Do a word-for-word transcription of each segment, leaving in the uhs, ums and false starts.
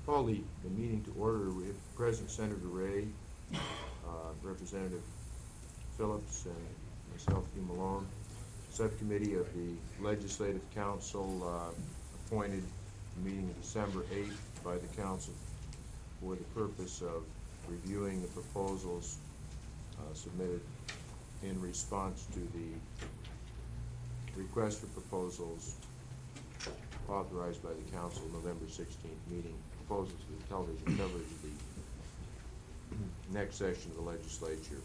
Call the, the meeting to order with President Senator Ray, uh, Representative Phillips, and myself, Hugh Malone. Subcommittee of the Legislative Council uh, appointed the meeting December eighth by the Council for the purpose of reviewing the proposals uh, submitted in response to the request for proposals authorized by the Council November sixteenth meeting, proposals for the television coverage of the next session of the legislature.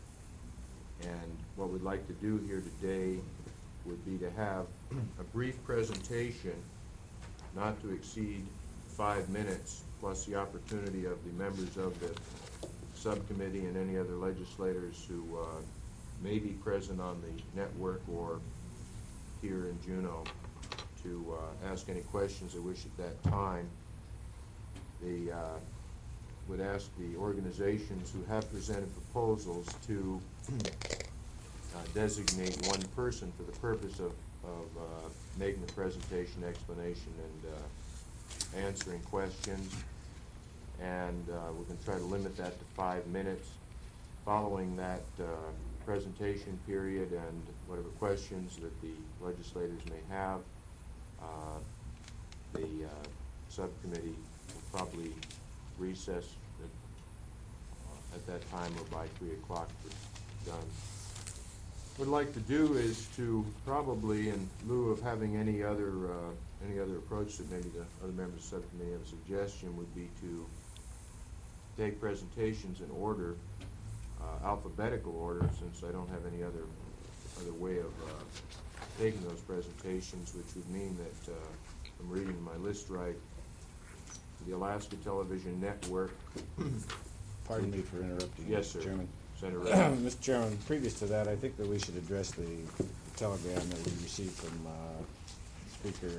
And what we'd like to do here today would be to have a brief presentation, not to exceed five minutes, plus the opportunity of the members of the subcommittee and any other legislators who uh, may be present on the network or here in Juneau to uh, ask any questions they wish at that time. They uh, would ask the organizations who have presented proposals to uh, designate one person for the purpose of, of uh, making the presentation, explanation, and uh, answering questions. And uh, we're going to try to limit that to five minutes. Following that uh, presentation period and whatever questions that the legislators may have, uh, the uh, subcommittee will probably recess at, uh, at that time or by three o'clock we're done. What I'd like to do is to probably, in lieu of having any other uh, any other approach that maybe the other members of the subcommittee have a suggestion, would be to take presentations in order, uh, alphabetical order, since I don't have any other other way of uh, taking those presentations, which would mean that uh, I'm reading my list right. The Alaska Television Network. Pardon me for interrupting. Yes, sir. Chairman. Senator. Mister Chairman, previous to that, I think that we should address the telegram that we received from uh, Speaker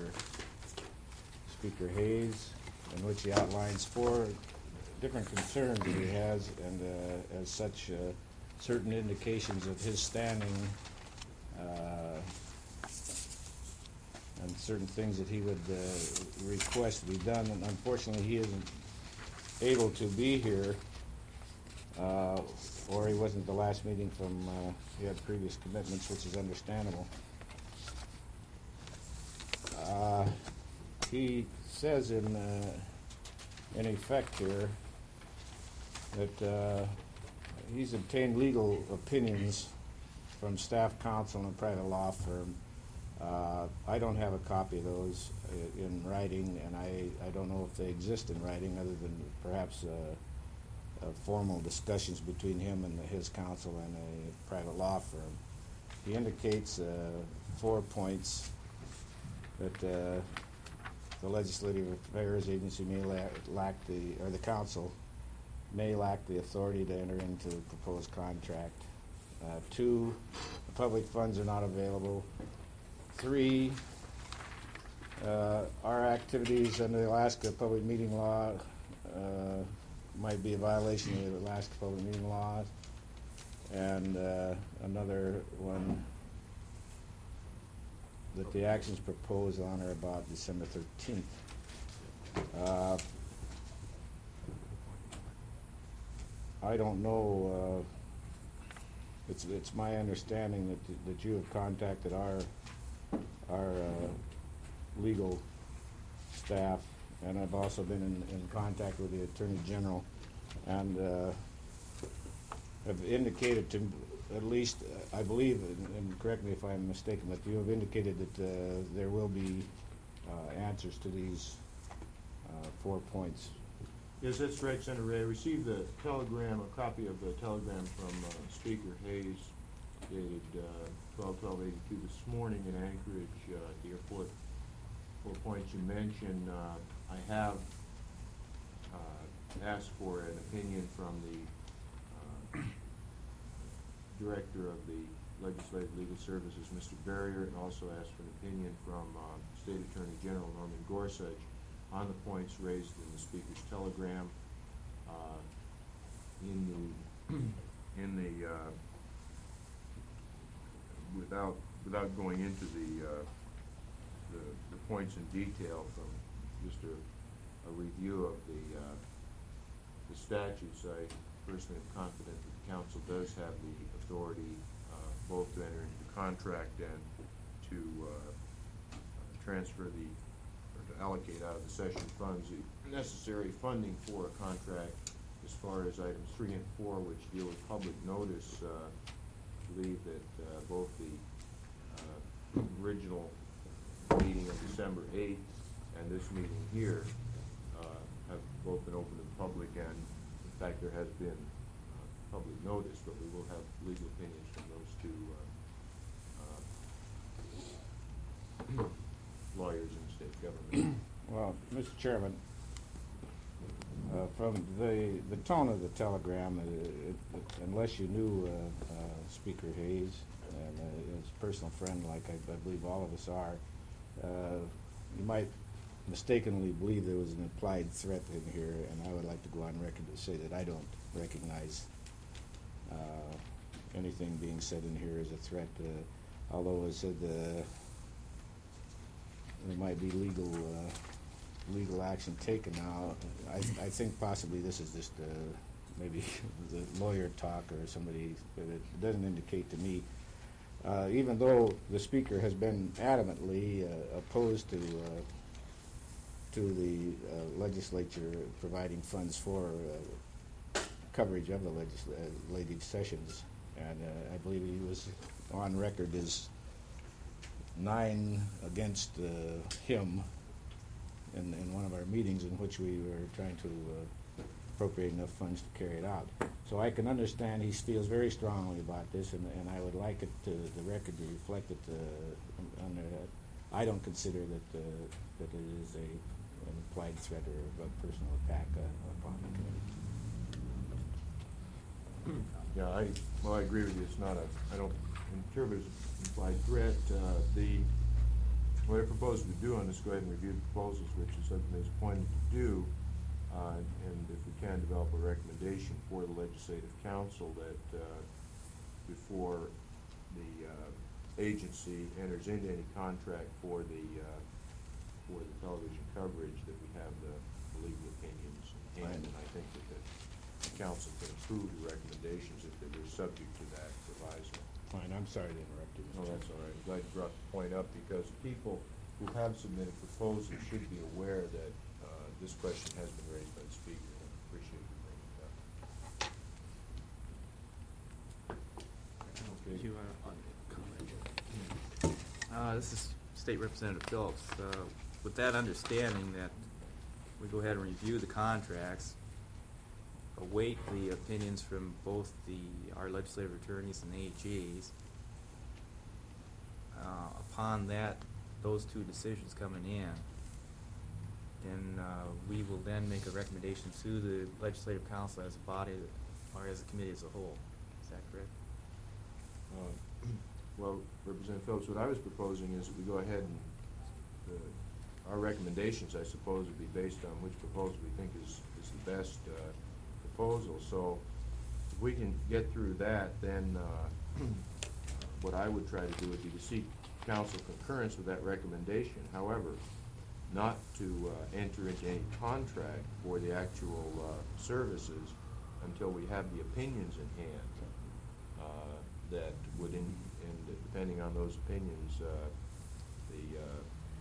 Speaker Hayes, in which he outlines four different concerns that he has, and uh, as such, uh, certain indications of his standing uh, and certain things that he would uh, request to be done. And unfortunately, he isn't able to be here, uh, or he wasn't at the last meeting from, uh, he had previous commitments, which is understandable. Uh, he says in, uh, in effect here that uh, he's obtained legal opinions from staff counsel and a private law firm. Uh, I don't have a copy of those uh, in writing, and I, I don't know if they exist in writing other than perhaps uh, uh, formal discussions between him and his counsel and a private law firm. He indicates uh, four points that uh, the Legislative Affairs Agency may la lack the, or the council may lack the authority to enter into the proposed contract. Uh, two, the public funds are not available. Three, uh, our activities under the Alaska Public Meeting Law uh, might be a violation of the Alaska Public Meeting Law. And uh, another one, that the actions proposed on or about December thirteenth. Uh, I don't know, uh, it's, it's my understanding that, that you have contacted our our uh, legal staff, and I've also been in, in contact with the Attorney General, and uh, have indicated to, at least, uh, I believe, and, and correct me if I'm mistaken, but you have indicated that uh, there will be uh, answers to these uh, four points. Yes, that's right, Senator Ray. I received a telegram, a copy of the telegram from uh, Speaker Hayes, dated uh, twelve twelve eighty-two this morning in Anchorage uh, at the airport. Four points you mentioned. Uh, I have uh, asked for an opinion from the uh, Director of the Legislative Legal Services, Mister Barrier, and also asked for an opinion from uh, State Attorney General Norman Gorsuch on the points raised in the Speaker's telegram. Uh, in the in the uh, without without going into the, uh, the the points in detail, from just to a review of the, uh, the statutes, I personally am confident that the council does have the authority uh, both to enter into the contract and to uh, uh, transfer the, or to allocate out of the session funds the necessary funding for a contract. As far as items three and four, which deal with public notice, uh, I believe that uh, both the uh, original meeting of December eighth and this meeting here uh, have both been open to the public, and in fact there has been uh, public notice, but we will have legal opinions from those two uh, uh, lawyers in the state government. Well, Mister Chairman, uh, from the, the tone of the telegram, uh, it, it, unless you knew uh, uh, Speaker Hayes, and uh, his personal friend like I, I believe all of us are, uh, you might mistakenly believe there was an implied threat in here, and I would like to go on record to say that I don't recognize uh, anything being said in here as a threat, uh, although I said uh, there might be legal uh, legal action taken now. I, I think possibly this is just uh, maybe the lawyer talk or somebody, but it doesn't indicate to me. Uh, even though the speaker has been adamantly uh, opposed to uh, to the uh, legislature providing funds for uh, coverage of the legislative sessions, and uh, I believe he was on record as nine against uh, him in, in one of our meetings in which we were trying to uh, appropriate enough funds to carry it out. So I can understand he feels very strongly about this, and, and I would like it to, the record to reflect it uh, under that. I don't consider that uh, that it is a an implied threat or a personal attack uh, upon the committee. Yeah, I, well, I agree with you. It's not a, I don't interpret it as implied threat. Uh, the, what I propose to do on this, go ahead and review the proposals, which is something that's appointed to do, uh, and if we can develop a recommendation for the Legislative Council that uh, before the uh, agency enters into any contract for the uh, for the television coverage, that we have the, the legal opinions in hand, and I think that the council can approve the recommendations if they were subject to that proviso. Fine, I'm sorry to interrupt you. No, that's all right. I'm glad you brought the point up, because people who have submitted proposals should be aware that uh, this question has been raised by the speaker, and I appreciate you bringing it up. Okay. Do you want to comment? Uh, this is State Representative Phillips. Uh, with that understanding that we go ahead and review the contracts, await the opinions from both the our legislative attorneys and the A Gs. Uh, upon that, those two decisions coming in, then uh, we will then make a recommendation to the Legislative Council as a body or as a committee as a whole. Is that correct? Uh, well, Representative Phillips, what I was proposing is that we go ahead and the, our recommendations, I suppose, would be based on which proposal we think is, is the best uh, proposal. So if we can get through that, then uh, what I would try to do would be to seek council concurrence with that recommendation. However, not to uh, enter into any contract for the actual uh, services until we have the opinions in hand uh, that would, in, and depending on those opinions, uh, the uh,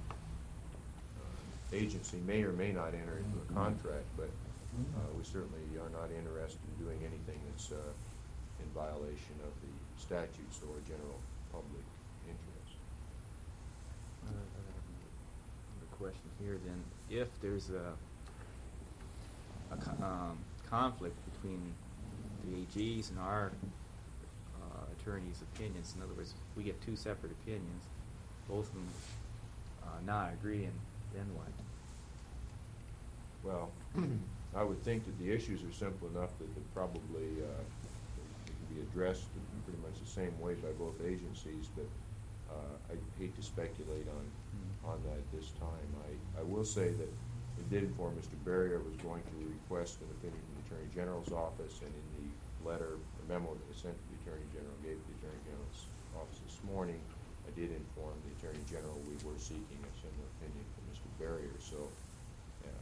uh, agency may or may not enter into a contract, but uh, we certainly are not interested in doing anything that's uh, in violation of the statutes or general public interest. Uh, Another question here then. If there's a, a co- um, conflict between the A Gs and our uh, attorney's opinions, in other words, we get two separate opinions, both of them uh, not agreeing, then what? Well, I would think that the issues are simple enough that they probably uh, they can be addressed in pretty much the same way by both agencies, but uh, I hate to speculate on on that at this time. I, I will say that we did inform Mister Barrier was going to request an opinion from the Attorney General's office, and in the letter, the memo that was sent to the Attorney General, gave to the Attorney General's office this morning, I did inform the Attorney General we were seeking a similar opinion from Mister Barrier. So uh, I would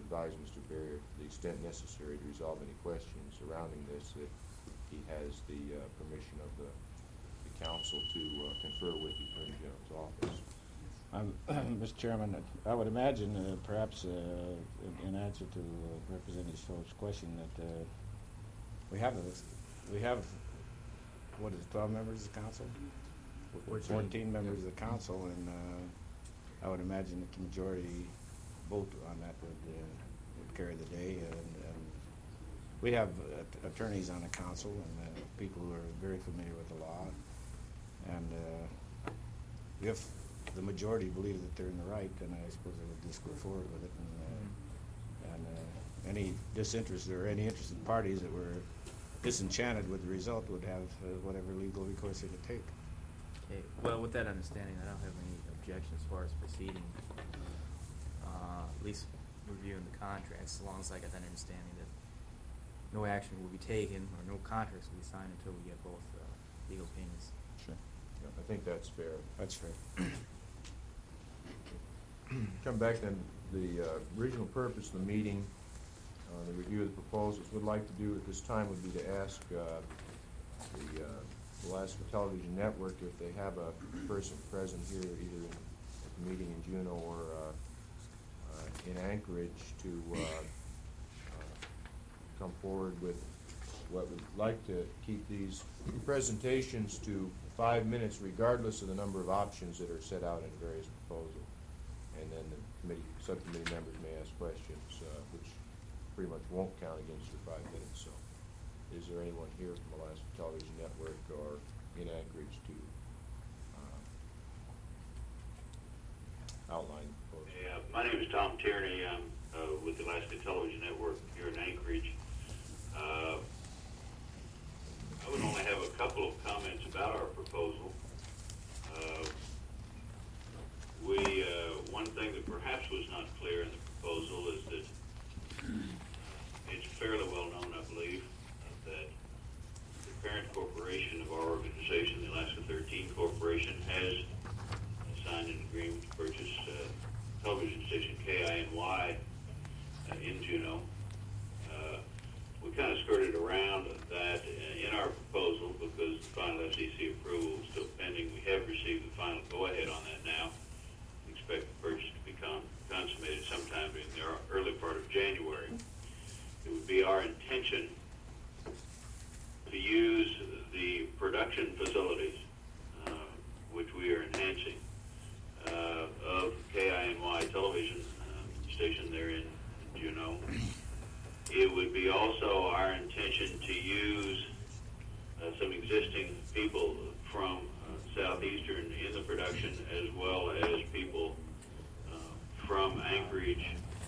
advise Mister Berry, to the extent necessary to resolve any questions surrounding this, that he has the uh, permission of the, the council to uh, confer with the Attorney General's office. Um, Mister Chairman, I would imagine uh, perhaps uh, in, in answer to uh, Representative Schultz's question that uh, we have a, we have, what is it, twelve members of the council? Fourteen. Fourteen members of the council, and uh, I would imagine that the majority vote on that would, uh, would carry the day. And, and we have uh, attorneys on the council and uh, people who are very familiar with the law. And uh, if the majority believe that they're in the right, then I suppose they would just go forward with it. And, uh, and uh, any disinterested or any interested parties that were disenchanted with the result would have uh, whatever legal recourse they could take. Okay, well, with that understanding, I don't have any objection as far as proceeding, uh, at least reviewing the contracts, as long as I got that understanding that no action will be taken or no contracts will be signed until we get both uh, legal opinions. Sure. Yeah, I think that's fair. That's fair. Come back then, the uh, original purpose of the meeting, uh, the review of the proposals, would like to do at this time would be to ask uh, the uh, Alaska Television Network if they have a person present here, either in, at the meeting in Juneau or uh, uh, in Anchorage, to uh, uh, come forward with what we'd like to keep these presentations to five minutes, regardless of the number of options that are set out in various proposals. And then the committee, subcommittee members may ask questions, uh, which pretty much won't count against your five minutes. So, is there anyone here from Alaska Television Network or in Anchorage to uh, outline the proposal? Yeah, my name is Tom Tierney. I'm uh, with the Alaska Television Network here in Anchorage. Uh, I would only have a couple of comments about our proposal. Uh, we, uh, one thing that perhaps was not clear in the proposal is that it's fairly well known, I believe, that the parent corporation of our organization, the Alaska thirteen Corporation, has signed an agreement to purchase uh, television station K I N Y uh, in Juneau. Uh, we kind of skirted around that in our proposal because the final F C C approval is still pending. We have received the final go-ahead on that now. We expect the purchase to become consummated sometime in the early part of January. It would be our intention to use the production facilities, uh, which we are enhancing, uh, of K I N Y television uh, station there in, in Juneau. It would be also our intention to use uh, some existing people from uh, Southeastern in the production, as well as people uh, from Anchorage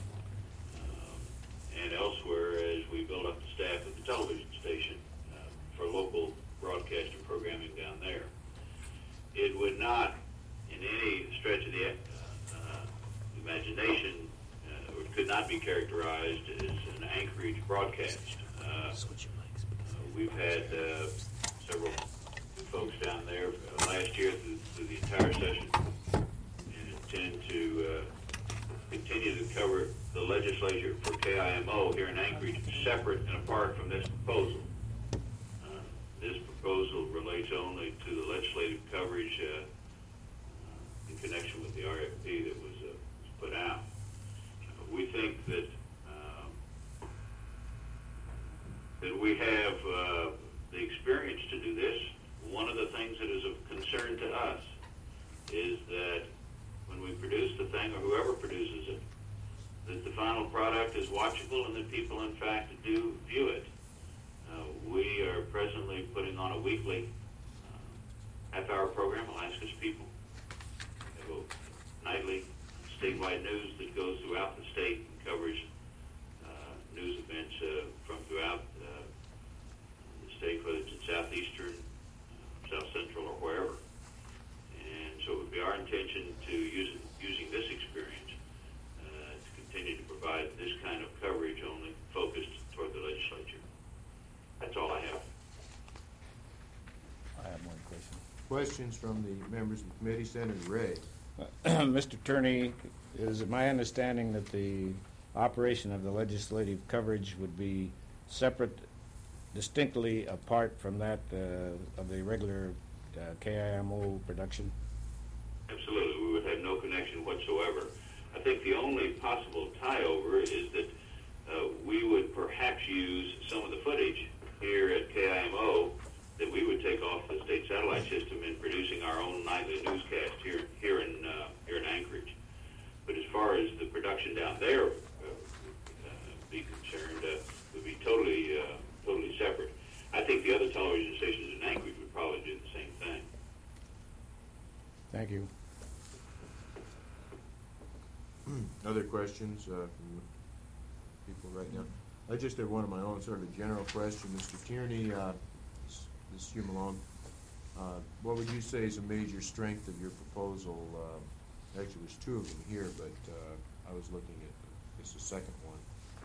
uh, and elsewhere as we build up the staff of the television station uh, for local broadcast and programming down there. It would not, in any stretch of the uh, uh, imagination, uh, or could not be characterized as an Anchorage broadcast. Uh, uh, we've had uh, several folks down there uh, last year through, through the entire session, and intend to uh, continue to cover the legislature for K I M O here in Anchorage, separate and apart from this proposal. Uh, this proposal relates only to the legislative coverage uh, uh, in connection with the R F P that was, uh, was put out. Uh, we think that um, that we have uh, the experience to do this. One of the things that is of concern to us is that when we produce the thing, or whoever produces it, that the final product is watchable and that people, in fact, do view it. Uh, we are presently putting on a weekly uh, half-hour program, Alaska's People. We have a nightly statewide news that goes throughout the state and covers uh, news events uh, from throughout uh, the state, whether it's in Southeastern, uh, South Central, or wherever. And so it would be our intention to use it, using this experience uh, to continue to provide this kind of coverage, only focused toward the legislature. That's all I have. I have one question. Questions from the members of the committee? Senator Ray. Uh, Mister Turney, is it my understanding that the operation of the legislative coverage would be separate, distinctly apart from that uh, of the regular uh, K I M O production? Absolutely. We would have no connection whatsoever. I think the only possible tie-over is that uh, we would perhaps use some of the footage here at K I M O that we would take off the state satellite system in producing our own nightly newscast here here in uh, here in Anchorage. But as far as the production down there uh, uh, be concerned, uh, would be totally uh, totally separate. I think the other television stations in Anchorage would probably do the same thing. Thank you. Other questions uh, from people right now? I just have one of my own, sort of a general question. Mister Tierney, uh, this is Hugh Malone. Uh, what would you say is a major strength of your proposal? Uh, actually, there's two of them here, but uh, I was looking at this the second one.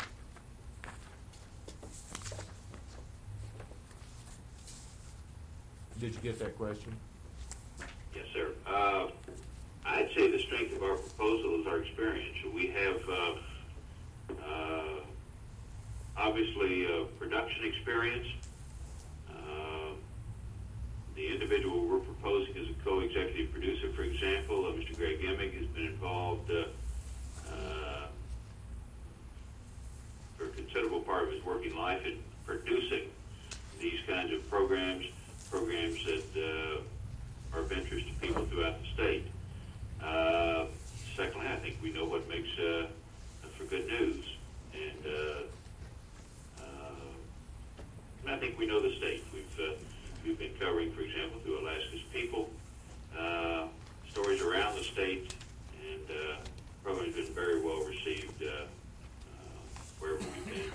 Did you get that question? Yes, sir. Uh, I'd say the strength of our proposal is our experience. We have uh, uh, obviously uh, production experience. Uh, the individual we're proposing as a co-executive producer, for example, uh, Mister Greg Emig, has been involved uh, uh, for a considerable part of his working life in producing these kinds of programs, programs that uh, are of interest to people throughout the state. Uh, secondly, I think we know what makes uh, for good news, and uh, uh, I think we know the state. We've uh, we've been covering, for example, through Alaska's People, uh, stories around the state, and uh, the program's been very well received uh, uh, wherever we've been.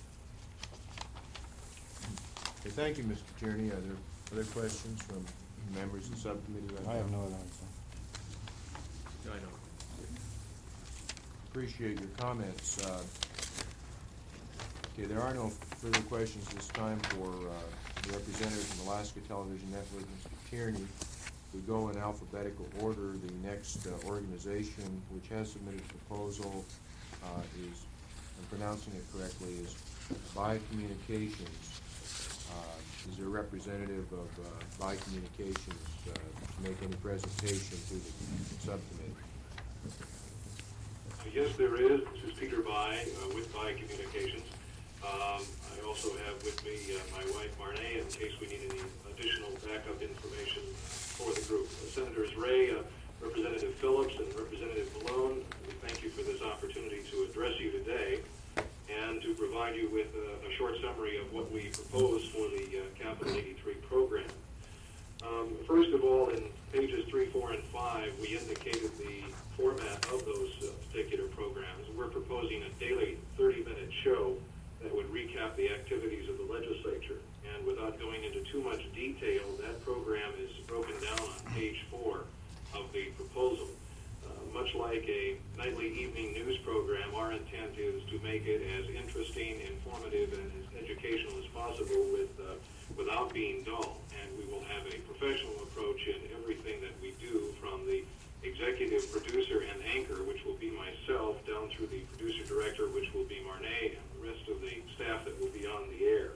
Okay, thank you, Mister Tierney. Are there other questions from members of the subcommittee right now? I have no other answer. I know. Appreciate your comments. Uh, Okay, there are no further questions this time for uh, the representative from Alaska Television Network, Mister Tierney. We go in alphabetical order. The next uh, organization which has submitted a proposal uh, is, I'm pronouncing it correctly, is Bi Communications. Uh, is there a representative of uh, Bi Communications uh, to make any presentation to the subcommittee? Yes, there is. This is Peter By uh, with Bi Communications. Um, I also have with me uh, my wife Marnay in case we need any additional backup information for the group. Uh, Senators Ray, uh, Representative Phillips, and Representative Malone, we thank you for this opportunity to address you today and to provide you with a, a short summary of what we propose for the uh, Capital eighty-three program. Um, first of all, in pages three, four, and five, we indicated the format of those uh, particular programs. We're proposing a daily thirty-minute show that would recap the activities of the legislature. And without going into too much detail, that program is broken down on page four of the proposal. Uh, much like a nightly evening news program, our intent is to make it as interesting, informative, and as educational as possible with, uh, without being dull. And we will have a professional approach in everything that we do, from the executive producer and anchor, which will be myself, down through the producer director, which will be Marnay, and the rest of the staff that will be on the air.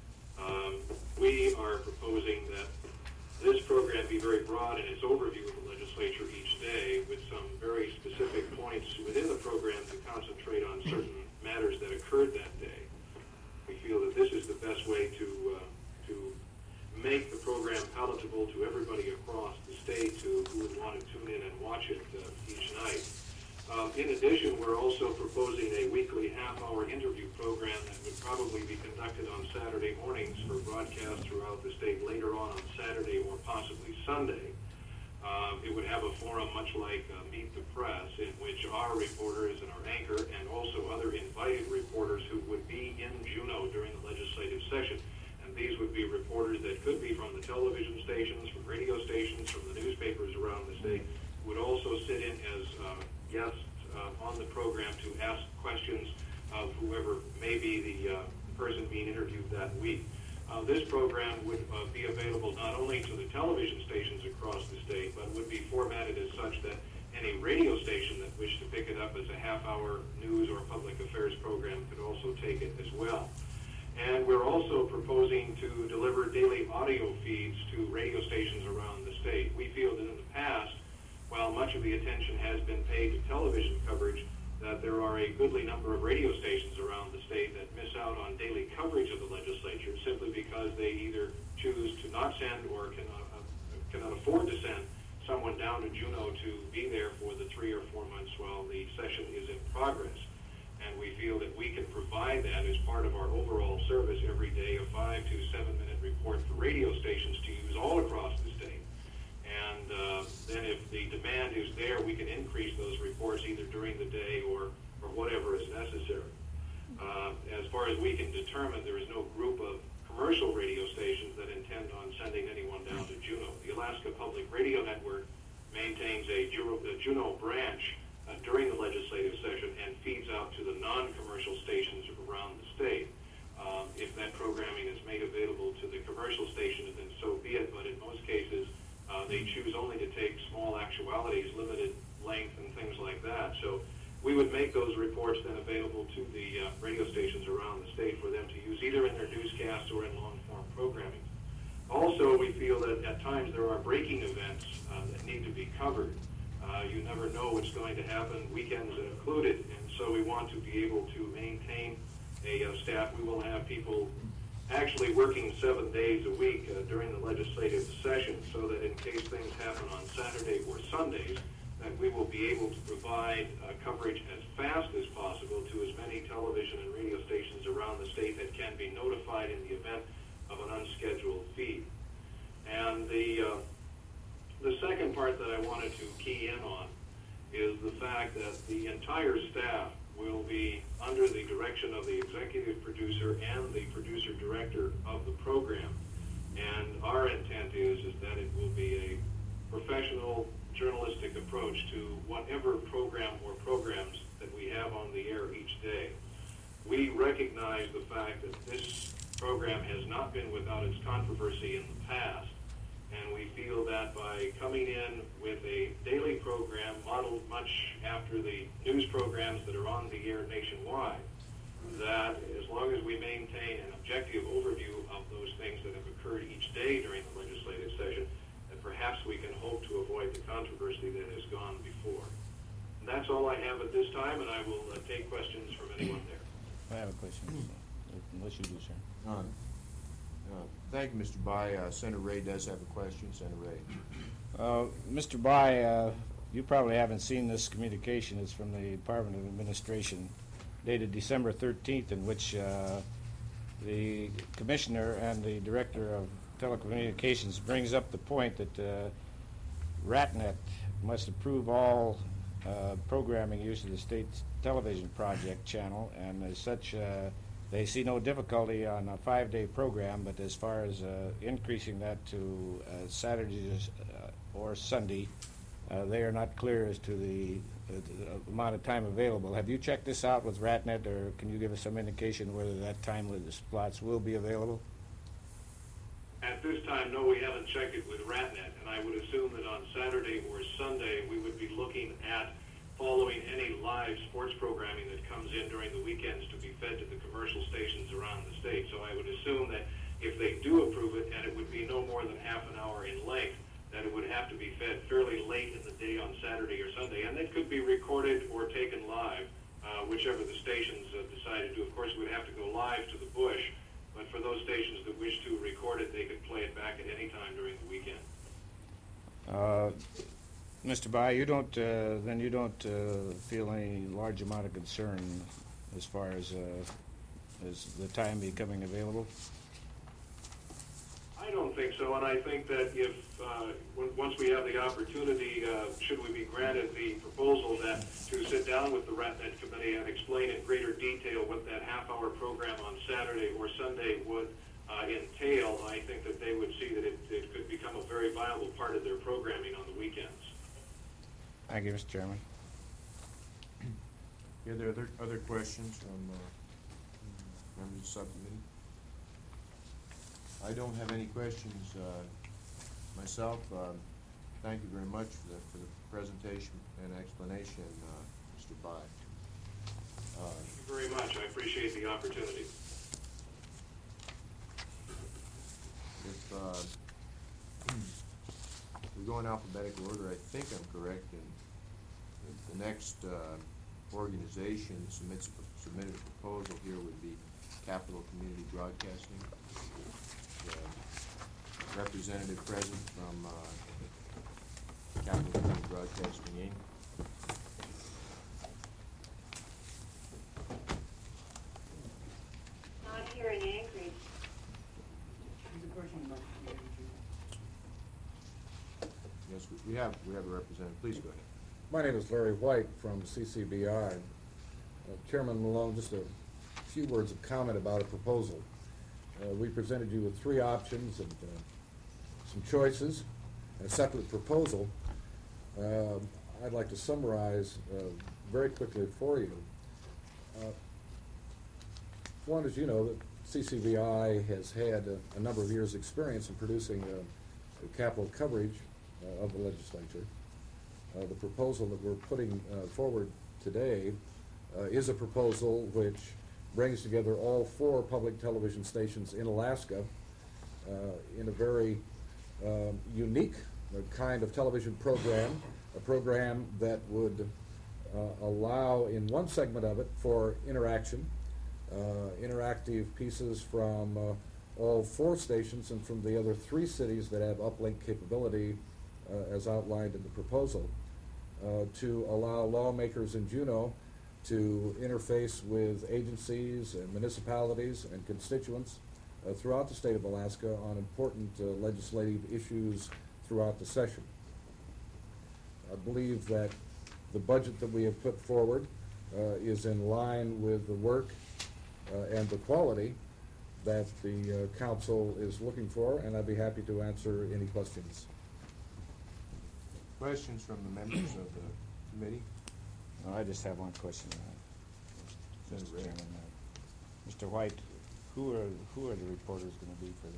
Um, we are proposing that this program be very broad in its overview of the legislature each day, with some very specific points within the program to concentrate on certain matters that occurred that day. We feel that this is the best way to uh, to make the program palatable to everybody across the state to, who would want to tune in and watch it uh, each night. Um, in addition, we're also proposing a weekly half-hour interview program that would probably be conducted on Saturday mornings for broadcast throughout the state later on on Saturday or possibly Sunday. Um, it would have a forum much like uh, Meet the Press, in which our reporters and our anchor and also other invited reporters who would be in Juneau during the legislative session. And these would be reporters that could be from the television stations, from radio stations, from the newspapers around the state, would also sit in as uh, guests uh, on the program to ask questions of whoever may be the uh, person being interviewed that week. Uh, this program would uh, be available not only to the television stations across the state, but would be formatted as such that any radio station that wished to pick it up as a half-hour news or public affairs program could also take it as well. And we're also proposing to deliver daily audio feeds to radio stations around the state. We feel that in the past, while much of the attention has been paid to television coverage, that there are a goodly number of radio stations around the state that miss out on daily coverage of the legislature simply because they either choose to not send or cannot, uh, cannot afford to send someone down to Juneau to be there for the three or four months while the session is in progress. And we feel that we can provide that as part of our overall service every day, a five to seven minute report for radio stations to use all across the state. And uh, then if the demand is there, we can increase those reports either during the day or, or whatever is necessary. Uh, as far as we can determine, there is no group of commercial radio stations that intend on sending anyone down to Juneau. The Alaska Public Radio Network maintains a Juneau, a Juneau branch uh, during the legislative session and feeds out to the non-commercial stations around the state. Um, if that programming is made available to the commercial stations, then so be it, but in most cases, uh, they choose only to take small actualities, limited length, and things like that. So we would make those reports then available to the uh, radio stations around the state for them to use either in their newscasts or in long-form programming. Also, we feel that at times there are breaking events uh, that need to be covered. Uh, you never know what's going to happen, weekends included, and so we want to be able to maintain a uh, staff. We will have people actually working seven days a week uh, during the legislative session so that in case things happen on Saturday or Sundays, that we will be able to provide uh, coverage as fast as possible to as many television and radio stations around the state that can be notified in the event of an unscheduled feed. And the uh, the second part that I wanted to key in on is the fact that the entire staff will be under the direction of the executive producer and the producer director of the program. And our intent is, is that it will be a professional journalistic approach to whatever program or programs that we have on the air each day. We recognize the fact that this program has not been without its controversy in the past, and we feel that by coming in with a daily program modeled much after the news programs that are on the air nationwide, that as long as we maintain an objective overview of those things that have occurred each day during the legislative session, that perhaps we can hope to avoid the controversy that has gone before. And that's all I have at this time, and I will uh, take questions from anyone there. I have a question, unless you do, sir. Uh, uh, Thank you, Mister Bai. Uh, Senator Ray does have a question. Senator Ray. Uh, Mister Bai, uh, you probably haven't seen this communication. It's from the Department of Administration, dated December thirteenth, in which uh, the Commissioner and the Director of Telecommunications brings up the point that uh, RATNet must approve all uh, programming used of the state's television project channel, and as such, uh, they see no difficulty on a five-day program, but as far as uh, increasing that to uh, Saturdays uh, or Sunday, uh, they are not clear as to the, uh, the amount of time available. Have you checked this out with RATNet, or can you give us some indication whether that time slots will be available? At this time, no, we haven't checked it with RATNet, and I would assume that on Saturday or Sunday, we would be looking at following any live sports programming that comes in during the weekends to be fed to the commercial stations around the state. So I would assume that if they do approve it, and it would be no more than half an hour in length, that it would have to be fed fairly late in the day on Saturday or Sunday, and it could be recorded or taken live, uh, whichever the stations uh, decide to do. Of course, we'd have to go live to the bush, but for those stations that wish to record it, they could play it back at any time during the weekend. Uh, Mister Bai, you don't, uh, then you don't uh, feel any large amount of concern as far as, uh, as the time becoming available? I don't think so, and I think that if, uh, w once we have the opportunity, uh, should we be granted the proposal that to sit down with the RATNet committee and explain in greater detail what that half-hour program on Saturday or Sunday would uh, entail, I think that they would see that it, it could become a very viable part of their programming on the weekends. Thank you, Mister Chairman. Are there other, other questions from uh, members of the subcommittee? I don't have any questions uh, myself. Um, Thank you very much for the, for the presentation and explanation, uh, Mister Bai. Uh, Thank you very much. I appreciate the opportunity. If uh, we go in alphabetical order, I think I'm correct in the- the next uh, organization submits, submitted a proposal here would be Capital Community Broadcasting. The representative present from uh, Capital Community Broadcasting, Incorporated. Not here in Anchorage. Yes, we- we have, we have a representative. Please go ahead. My name is Larry White from C C B I. Uh, Chairman Malone, just a few words of comment about a proposal. Uh, we presented you with three options and uh, some choices, and a separate proposal. Uh, I'd like to summarize uh, very quickly for you. Uh, one, as you know, that C C B I has had a, a number of years' experience in producing uh, capital coverage uh, of the legislature. Uh, the proposal that we're putting uh, forward today uh, is a proposal which brings together all four public television stations in Alaska uh, in a very um, unique uh, kind of television program, a program that would uh, allow in one segment of it for interaction, uh, interactive pieces from uh, all four stations and from the other three cities that have uplink capability uh, as outlined in the proposal. Uh, to allow lawmakers in Juneau to interface with agencies and municipalities and constituents uh, throughout the state of Alaska on important uh, legislative issues throughout the session. I believe that the budget that we have put forward uh, is in line with the work uh, and the quality that the uh, council is looking for, and I'd be happy to answer any questions. Questions from the members of the committee? No, I just have one question, uh, Mister Senator Ray. Chairman. Uh, Mister White, who are, who are the reporters gonna be for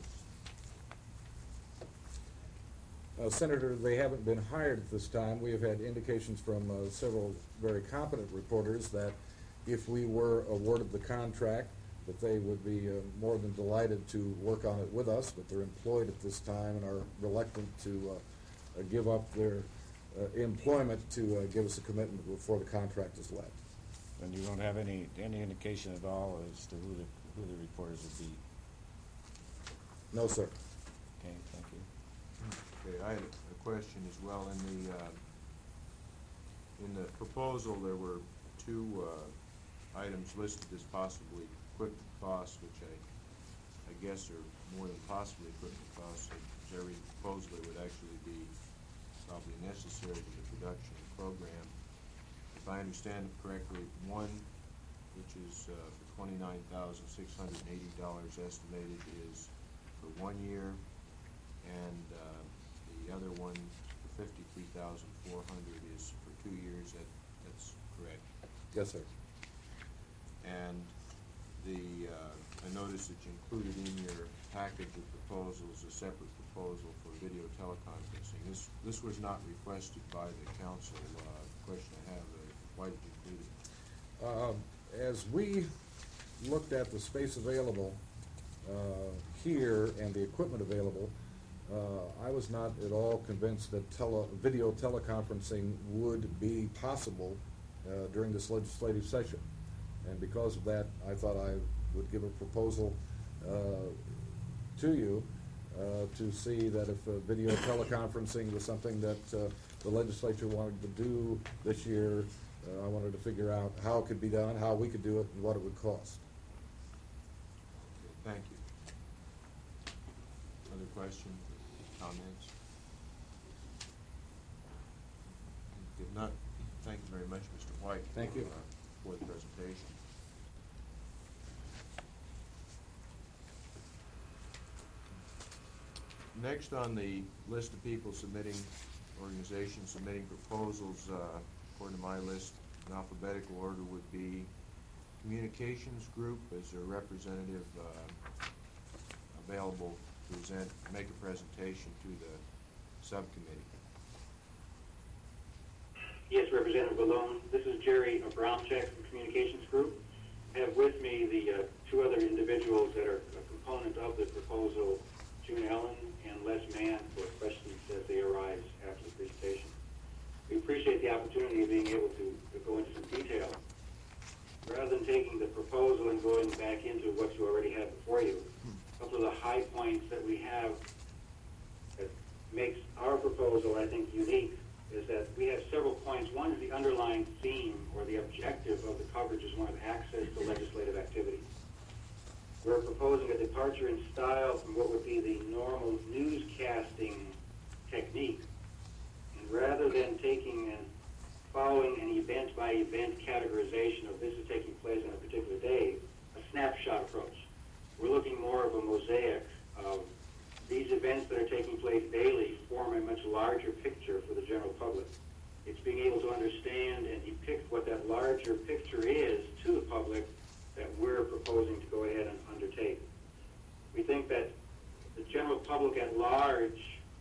this? Uh, Senator, they haven't been hired at this time. We have had indications from uh, several very competent reporters that if we were awarded the contract, that they would be uh, more than delighted to work on it with us, but they're employed at this time and are reluctant to uh, uh, give up their uh, employment to uh, give us a commitment before the contract is let. And you don't have any, any indication at all as to who the, who the reporters would be? No, sir. Okay, thank you. Okay, I had a a question as well. In the, uh, in the proposal, there were two uh, items listed as possibly equipment costs, which I, I guess are more than possibly equipment costs. As every proposal, it would actually be probably necessary to the production of the program. If I understand it correctly, one, which is uh, for twenty-nine thousand six hundred eighty dollars estimated, is for one year, and uh, the other one for fifty-three thousand four hundred is for two years. That, that's correct. Yes, sir. And the, uh, I noticed that you included in your package of proposals a separate proposal for video teleconferencing. This, this was not requested by the council. Uh, the question I have, uh, why did you include it? Um, as we looked at the space available uh, here and the equipment available, uh, I was not at all convinced that tele video teleconferencing would be possible uh, during this legislative session. And because of that, I thought I would give a proposal uh, to you uh, to see that if uh, video teleconferencing was something that uh, the legislature wanted to do this year, uh, I wanted to figure out how it could be done, how we could do it, and what it would cost. Okay, thank you. Other questions, comments? If not, thank you very much, Mister White. Thank for, you. uh, for the presentation. Next on the list of people submitting, organizations submitting proposals, uh, according to my list, in alphabetical order would be Communications Group. Is their representative uh, available to present, make a presentation to the subcommittee? Yes, Representative Malone. This is Jerry Abramchek from Communications Group. I have with me the uh, two other individuals that are a component of the proposal, June Ellen and Les Mann, for questions as they arise after the presentation. We appreciate the opportunity of being able to, to go into some detail. Rather than taking the proposal and going back into what you already have before you, a couple of the high points that we have that makes our proposal, I think, unique is that we have several points. One is the underlying theme or the objective of the coverage is one of access to legislative activity. We're proposing a departure in style from what would be the normal newscasting technique. And rather than taking and following an event-by-event categorization of this is taking place on a particular day, a snapshot approach. We're looking more of a mosaic of these events that are taking place daily form a much larger picture for the general public. It's being able to understand and depict what that larger picture is to the public that we're proposing to go ahead and undertake. We think that the general public at large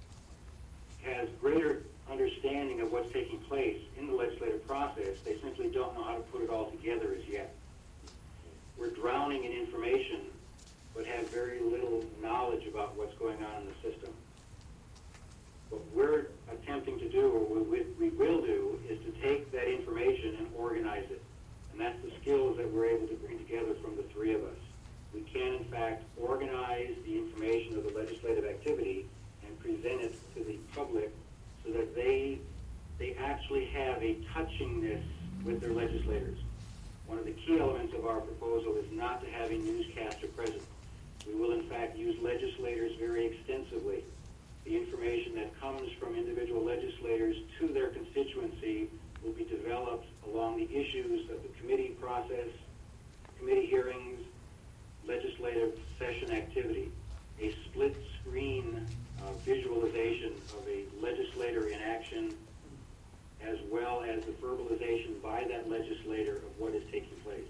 has greater understanding of what's taking place in the legislative process. They simply don't know how to put it all together as yet. We're drowning in information but have very little knowledge about what's going on in the system. What we're attempting to do, or we, we will do, is to take that information and organize it. And that's the skills that we're able to bring together from the three of us. We can, in fact, organize the information of the legislative activity and present it to the public so that they, they actually have a touchingness with their legislators. One of the key elements of our proposal is not to have a newscaster present. We will, in fact, use legislators very extensively. The information that comes from individual legislators to their constituency will be developed along the issues of the committee process, committee hearings, legislative session activity. A split screen uh, visualization of a legislator in action, as well as the verbalization by that legislator of what is taking place.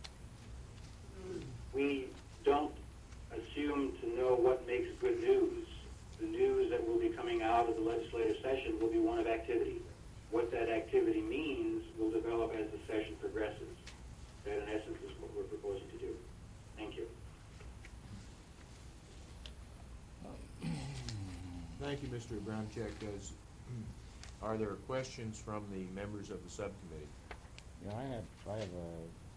We don't assume to know what makes good news. The news that will be coming out of the legislative session will be one of activity. What that activity means will develop as the session progresses. That, in essence, is what we're proposing to do. Thank you. Thank you, Mister Abramchek. Does, are there questions from the members of the subcommittee? Yeah, I have, I have a,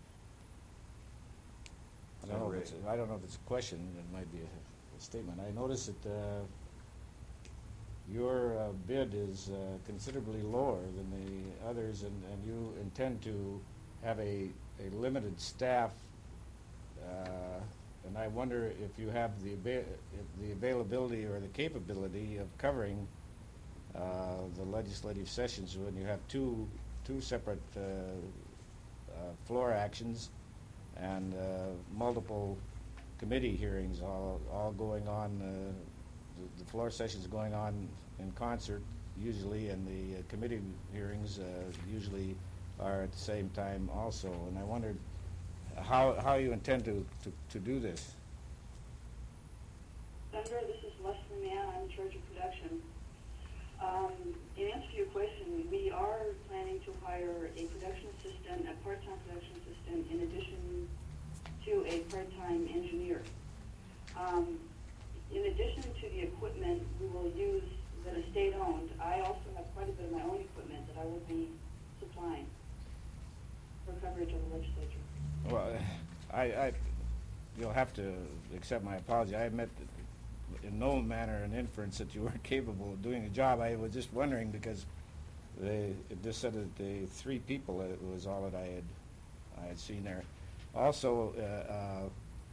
I don't know if it's, I don't know if it's a question, it might be a, a statement. I noticed that, uh, your uh, bid is uh, considerably lower than the others, and, and you intend to have a, a limited staff, uh, and I wonder if you have the, ava- if the availability or the capability of covering uh, the legislative sessions when you have two, two separate uh, uh, floor actions and uh, multiple committee hearings all, all going on, uh, the, the floor sessions going on in concert usually, and the uh, committee hearings uh, usually are at the same time also. And I wondered how, how you intend to, to, to do this. Senator, this is Leslie Mann. I'm in charge of production. Um, in answer to your question, we are planning to hire a production assistant, a part-time production assistant, in addition to a part-time engineer. Um, in addition to the equipment we will use that is state-owned, I also have quite a bit of my own equipment that I will be supplying for coverage of the legislature. Well, I, I, you'll have to accept my apology. I admit that in no manner an inference that you weren't capable of doing the job. I was just wondering because they it just said that the three people, it was all that I had I had seen there. Also, uh, uh,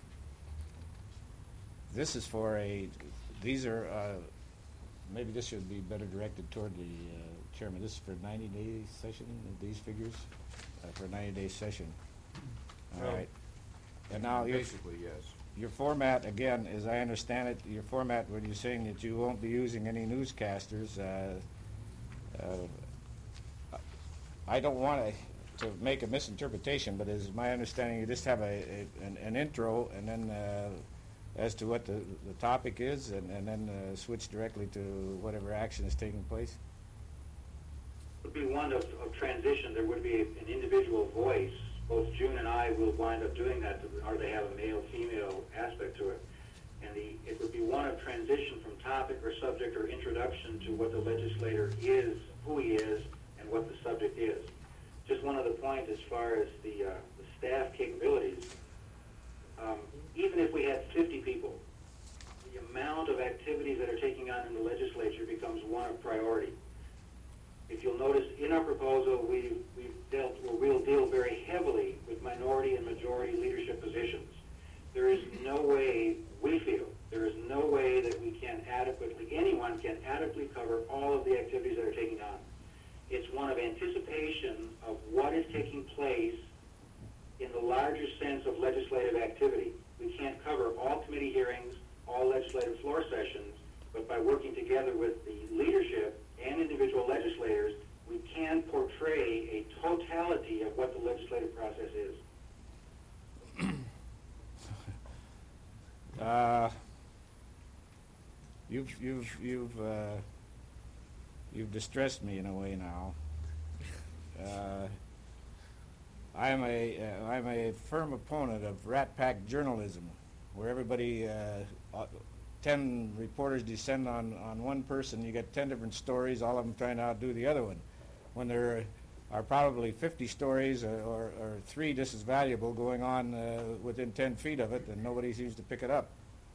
this is for a. These are uh, maybe this should be better directed toward the uh, chairman. This is for ninety day session. These figures uh, for a ninety day session. All Well, right. And now your, Basically, yes. your format, again, as I understand it, your format when you're saying that you won't be using any newscasters, uh, uh, I don't want to, to make a misinterpretation, but as my understanding, you just have a, a an, an intro and then uh, as to what the, the topic is, and, and then uh, switch directly to whatever action is taking place. would be one of, of transition. There would be an individual voice. Both June and I will wind up doing that, or they have a male-female aspect to it. And the, it would be one of transition from topic or subject or introduction to what the legislator is, who he is, and what the subject is. Just one other point as far as the, uh, the staff capabilities. Um, even if we had fifty people, the amount of activities that are taking on in the legislature becomes one of priority. If you'll notice, in our proposal, we've, we've dealt, or we'll deal very heavily with minority and majority leadership positions. There is no way, we feel, there is no way that we can adequately, anyone can adequately cover all of the activities that are taking on. It's one of anticipation of what is taking place in the larger sense of legislative activity. We can't cover all committee hearings, all legislative floor sessions, but by working together with the leadership and individual legislators, we can portray a totality of what the legislative process is. Uh, you've you've you've uh, you've distressed me in a way now. Uh, I'm a uh, I'm a firm opponent of rat pack journalism, where everybody uh, uh, ten reporters descend on on one person. You get ten different stories, all of them trying to outdo the other one, when there are probably fifty stories or, or, or three just as valuable going on uh, within ten feet of it, and nobody seems to pick it up.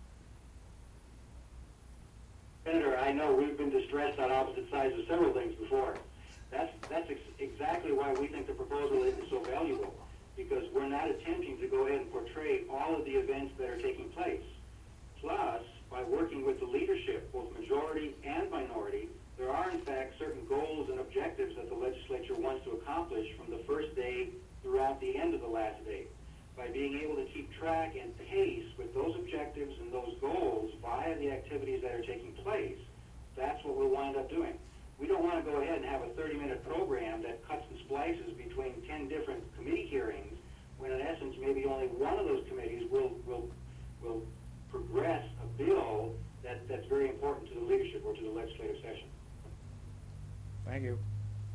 Senator, I know we've been distressed on opposite sides of several things before. That's, that's ex exactly why we think the proposal is so valuable, because we're not attempting to go ahead and portray all of the events that are taking place. Plus, by working with the leadership, both majority and minority, there are in fact certain goals and objectives that the legislature wants to accomplish from the first day throughout the end of the last day. By being able to keep track and pace with those objectives and those goals via the activities that are taking place, that's what we'll wind up doing. We don't want to go ahead and have a thirty minute program that cuts and splices between ten different committee hearings, when in essence maybe only one of those committees will, will, will progress a bill that, that's very important to the leadership or to the legislative session. Thank you.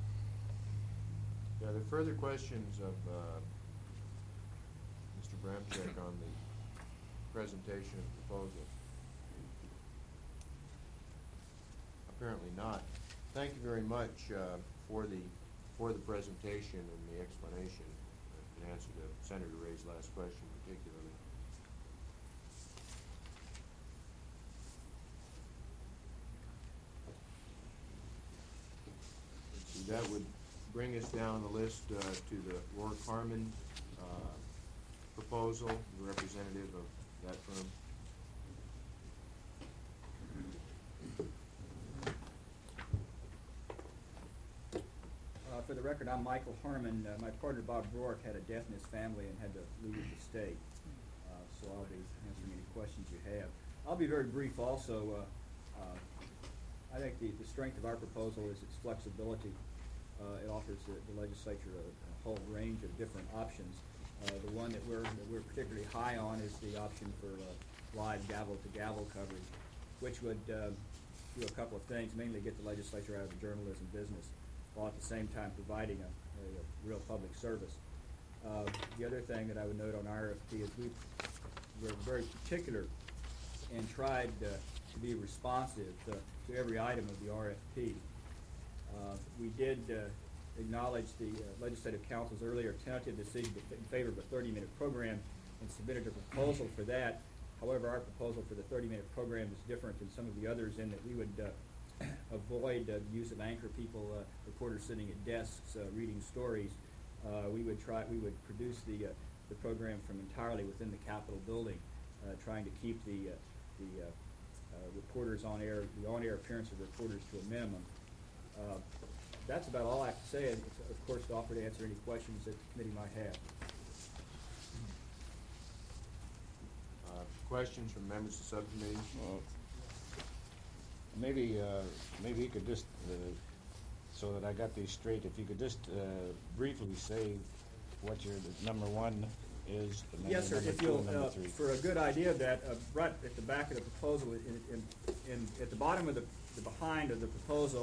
Are there further questions of uh, Mister Bramczak on the presentation of the proposal? Apparently not. Thank you very much uh, for the for the presentation and the explanation in answer to Senator Ray's last question particularly. Let's see, that would bring us down the list uh, to the Rourke Harmon uh, proposal, the representative of that firm. Uh, for the record, I'm Michael Harmon. Uh, my partner Bob Rourke had a death in his family and had to leave the state, uh, so I'll be answering any questions you have. I'll be very brief also. Uh, uh, I think the, the strength of our proposal is its flexibility. Uh, it offers the, the legislature a, a whole range of different options. Uh, the one that we're, that we're particularly high on is the option for uh, live gavel-to-gavel coverage, which would uh, do a couple of things, mainly get the legislature out of the journalism business, while at the same time providing a, a, a real public service. Uh, the other thing that I would note on R F P is we we're very particular and tried uh, to be responsive to, to every item of the R F P. Uh, we did uh, acknowledge the uh, Legislative Council's earlier tentative decision to, in favor of a thirty minute program and submitted a proposal for that. However, our proposal for the thirty minute program is different than some of the others in that we would uh, avoid uh, the use of anchor people, uh, reporters sitting at desks uh, reading stories. Uh, we would try, we would produce the uh, the program from entirely within the Capitol building, uh, trying to keep the uh, the uh, uh, reporters on air, the on air appearance of reporters to a minimum. Uh, that's about all I have to say. And of course, to offer to answer any questions that the committee might have. Uh, questions from members of the subcommittee? Well, maybe, uh, maybe you could just, uh, so that I got these straight, if you could just uh, briefly say what your number one is, and then Yes, sir. number If two you'll, and number uh, three. for a good idea of that, uh, right at the back of the proposal, in, in, in, at the bottom of the, the behind of the proposal,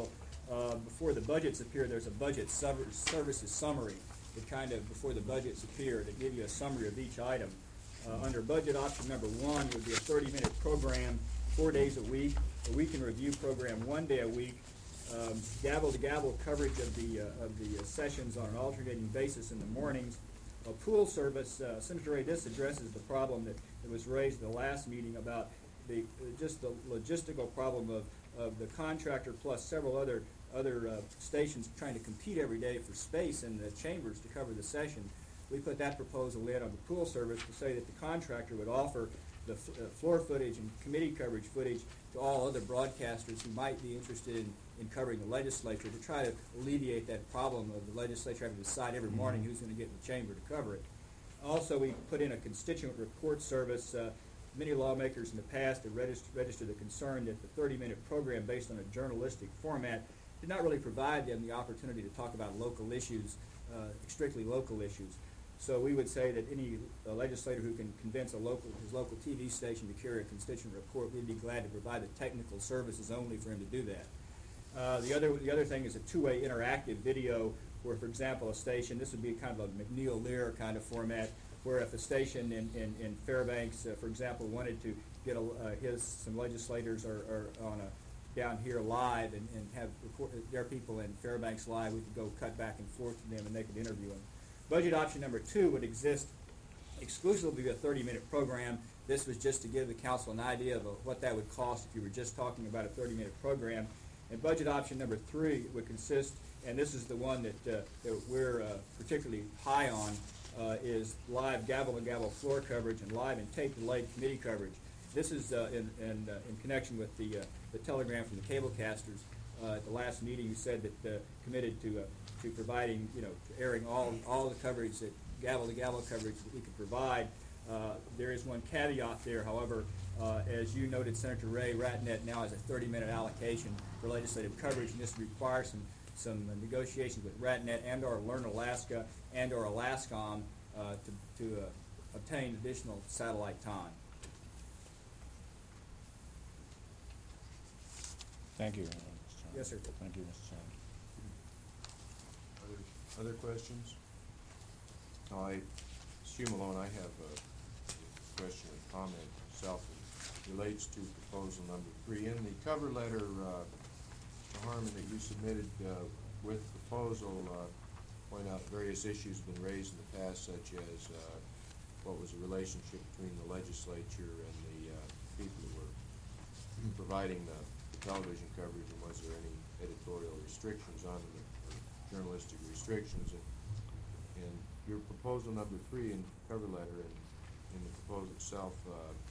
uh, before the budgets appear, there's a budget suver- services summary that kind of, before the budgets appear, that give you a summary of each item. Uh, under budget option number one would be a thirty-minute program, four days a week, a week in review program, one day a week, um, gavel-to-gavel coverage of the uh, of the uh, sessions on an alternating basis in the mornings. A pool service, uh, Senator Ray, this addresses the problem that, that was raised at the last meeting about the uh, just the logistical problem of, of the contractor plus several other other uh, stations trying to compete every day for space in the chambers to cover the session. We put that proposal in on the pool service to say that the contractor would offer the f- uh, floor footage and committee coverage footage to all other broadcasters who might be interested in, in covering the legislature, to try to alleviate that problem of the legislature having to decide every morning who's going to get in the chamber to cover it. Also, we put in a constituent report service. Uh, many lawmakers in the past have registered, registered the concern that the thirty-minute program based on a journalistic format did not really provide them the opportunity to talk about local issues, uh, strictly local issues. So we would say that any uh, legislator who can convince a local, his local T V station to carry a constituent report, we'd be glad to provide the technical services only for him to do that. Uh, the other the other thing is a two-way interactive video where, for example, a station, this would be kind of a McNeil Lear kind of format, where if a station in, in, in Fairbanks, uh, for example, wanted to get a, uh, his, some legislators are, are on a down here live and, and have record, their people in Fairbanks live, we could go cut back and forth to them and they could interview them. Budget option number two would exist exclusively a thirty-minute program. This was just to give the council an idea of uh, what that would cost if you were just talking about a thirty-minute program. And budget option number three would consist, and this is the one that, uh, that we're uh, particularly high on, uh, is live gavel-to-gavel floor coverage and live and tape-delayed committee coverage. This is uh, in, in, uh, in connection with the, uh, the telegram from the cablecasters. Uh, at the last meeting, you said that uh, committed to uh, to providing, you know, to airing all all the coverage, that gavel-to-gavel coverage that we could provide. Uh, there is one caveat there, however, uh, as you noted, Senator Ray, RATNet now has a thirty-minute allocation for legislative coverage, and this requires some some negotiations with RATNet and or Learn Alaska and or Alascom uh, to to uh, obtain additional satellite time. Thank you, uh, Mister Chairman. Yes, sir. Thank you, Mister Chairman. Other, other questions? No, I, Mister Malone, I have a question and comment itself. It relates to proposal number three. In the cover letter, uh, Mister Harmon, that you submitted uh, with proposal, uh, point out various issues have been raised in the past, such as uh, what was the relationship between the legislature and the uh, people who were providing the, the television coverage, and was there any editorial restrictions on them, or journalistic restrictions. And, and your proposal number three in cover letter and in the proposal itself uh,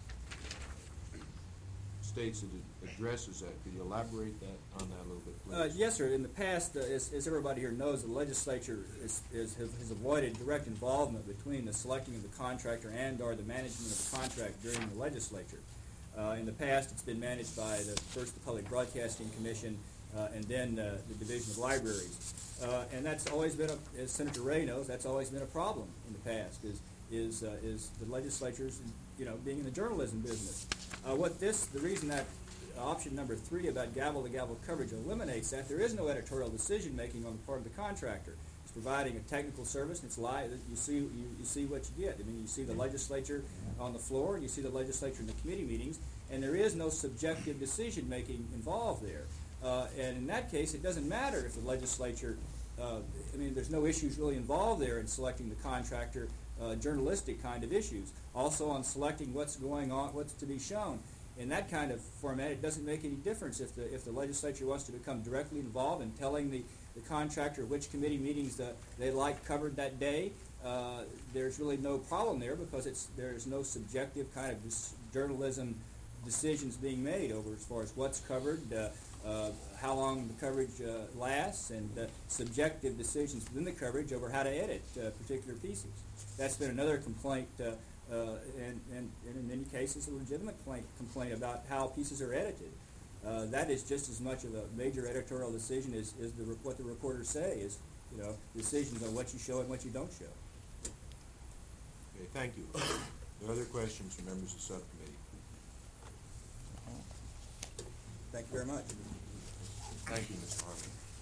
states that it addresses that. Could you elaborate that on that a little bit, please? Uh, yes, sir. In the past, uh, as, as everybody here knows, the legislature is, is, has, has avoided direct involvement between the selecting of the contractor and or the management of the contract during the legislature. Uh, in the past, it's been managed by the first the Public Broadcasting Commission uh, and then uh, the Division of Libraries. Uh, and that's always been, a, as Senator Ray knows, that's always been a problem in the past, is is uh, is the legislatures, you know, being in the journalism business. Uh, what this, the reason that option number three about gavel-to-gavel coverage eliminates that, there is no editorial decision-making on the part of the contractor. It's providing a technical service, and it's live. You see, you, you see what you get. I mean, you see the legislature on the floor, and you see the legislature in the committee meetings, and there is no subjective decision-making involved there. Uh, and in that case, it doesn't matter if the legislature, uh, I mean, there's no issues really involved there in selecting the contractor, uh, journalistic kind of issues. Also on selecting what's going on, what's to be shown. In that kind of format, it doesn't make any difference if the if the legislature wants to become directly involved in telling the, the contractor which committee meetings the, they like covered that day. Uh, there's really no problem there, because it's there's no subjective kind of dis- journalism decisions being made over as far as what's covered, uh, uh, how long the coverage uh, lasts, and uh, subjective decisions within the coverage over how to edit uh, particular pieces. That's been another complaint, uh, uh, and, and, and in many cases a legitimate complaint, complaint about how pieces are edited. Uh, that is just as much of a major editorial decision as, as the, what the reporters say is, you know, decisions on what you show and what you don't show. Okay, thank you. Are there other questions from members of the subcommittee? Thank you very much. Thank you, Mister Harmon.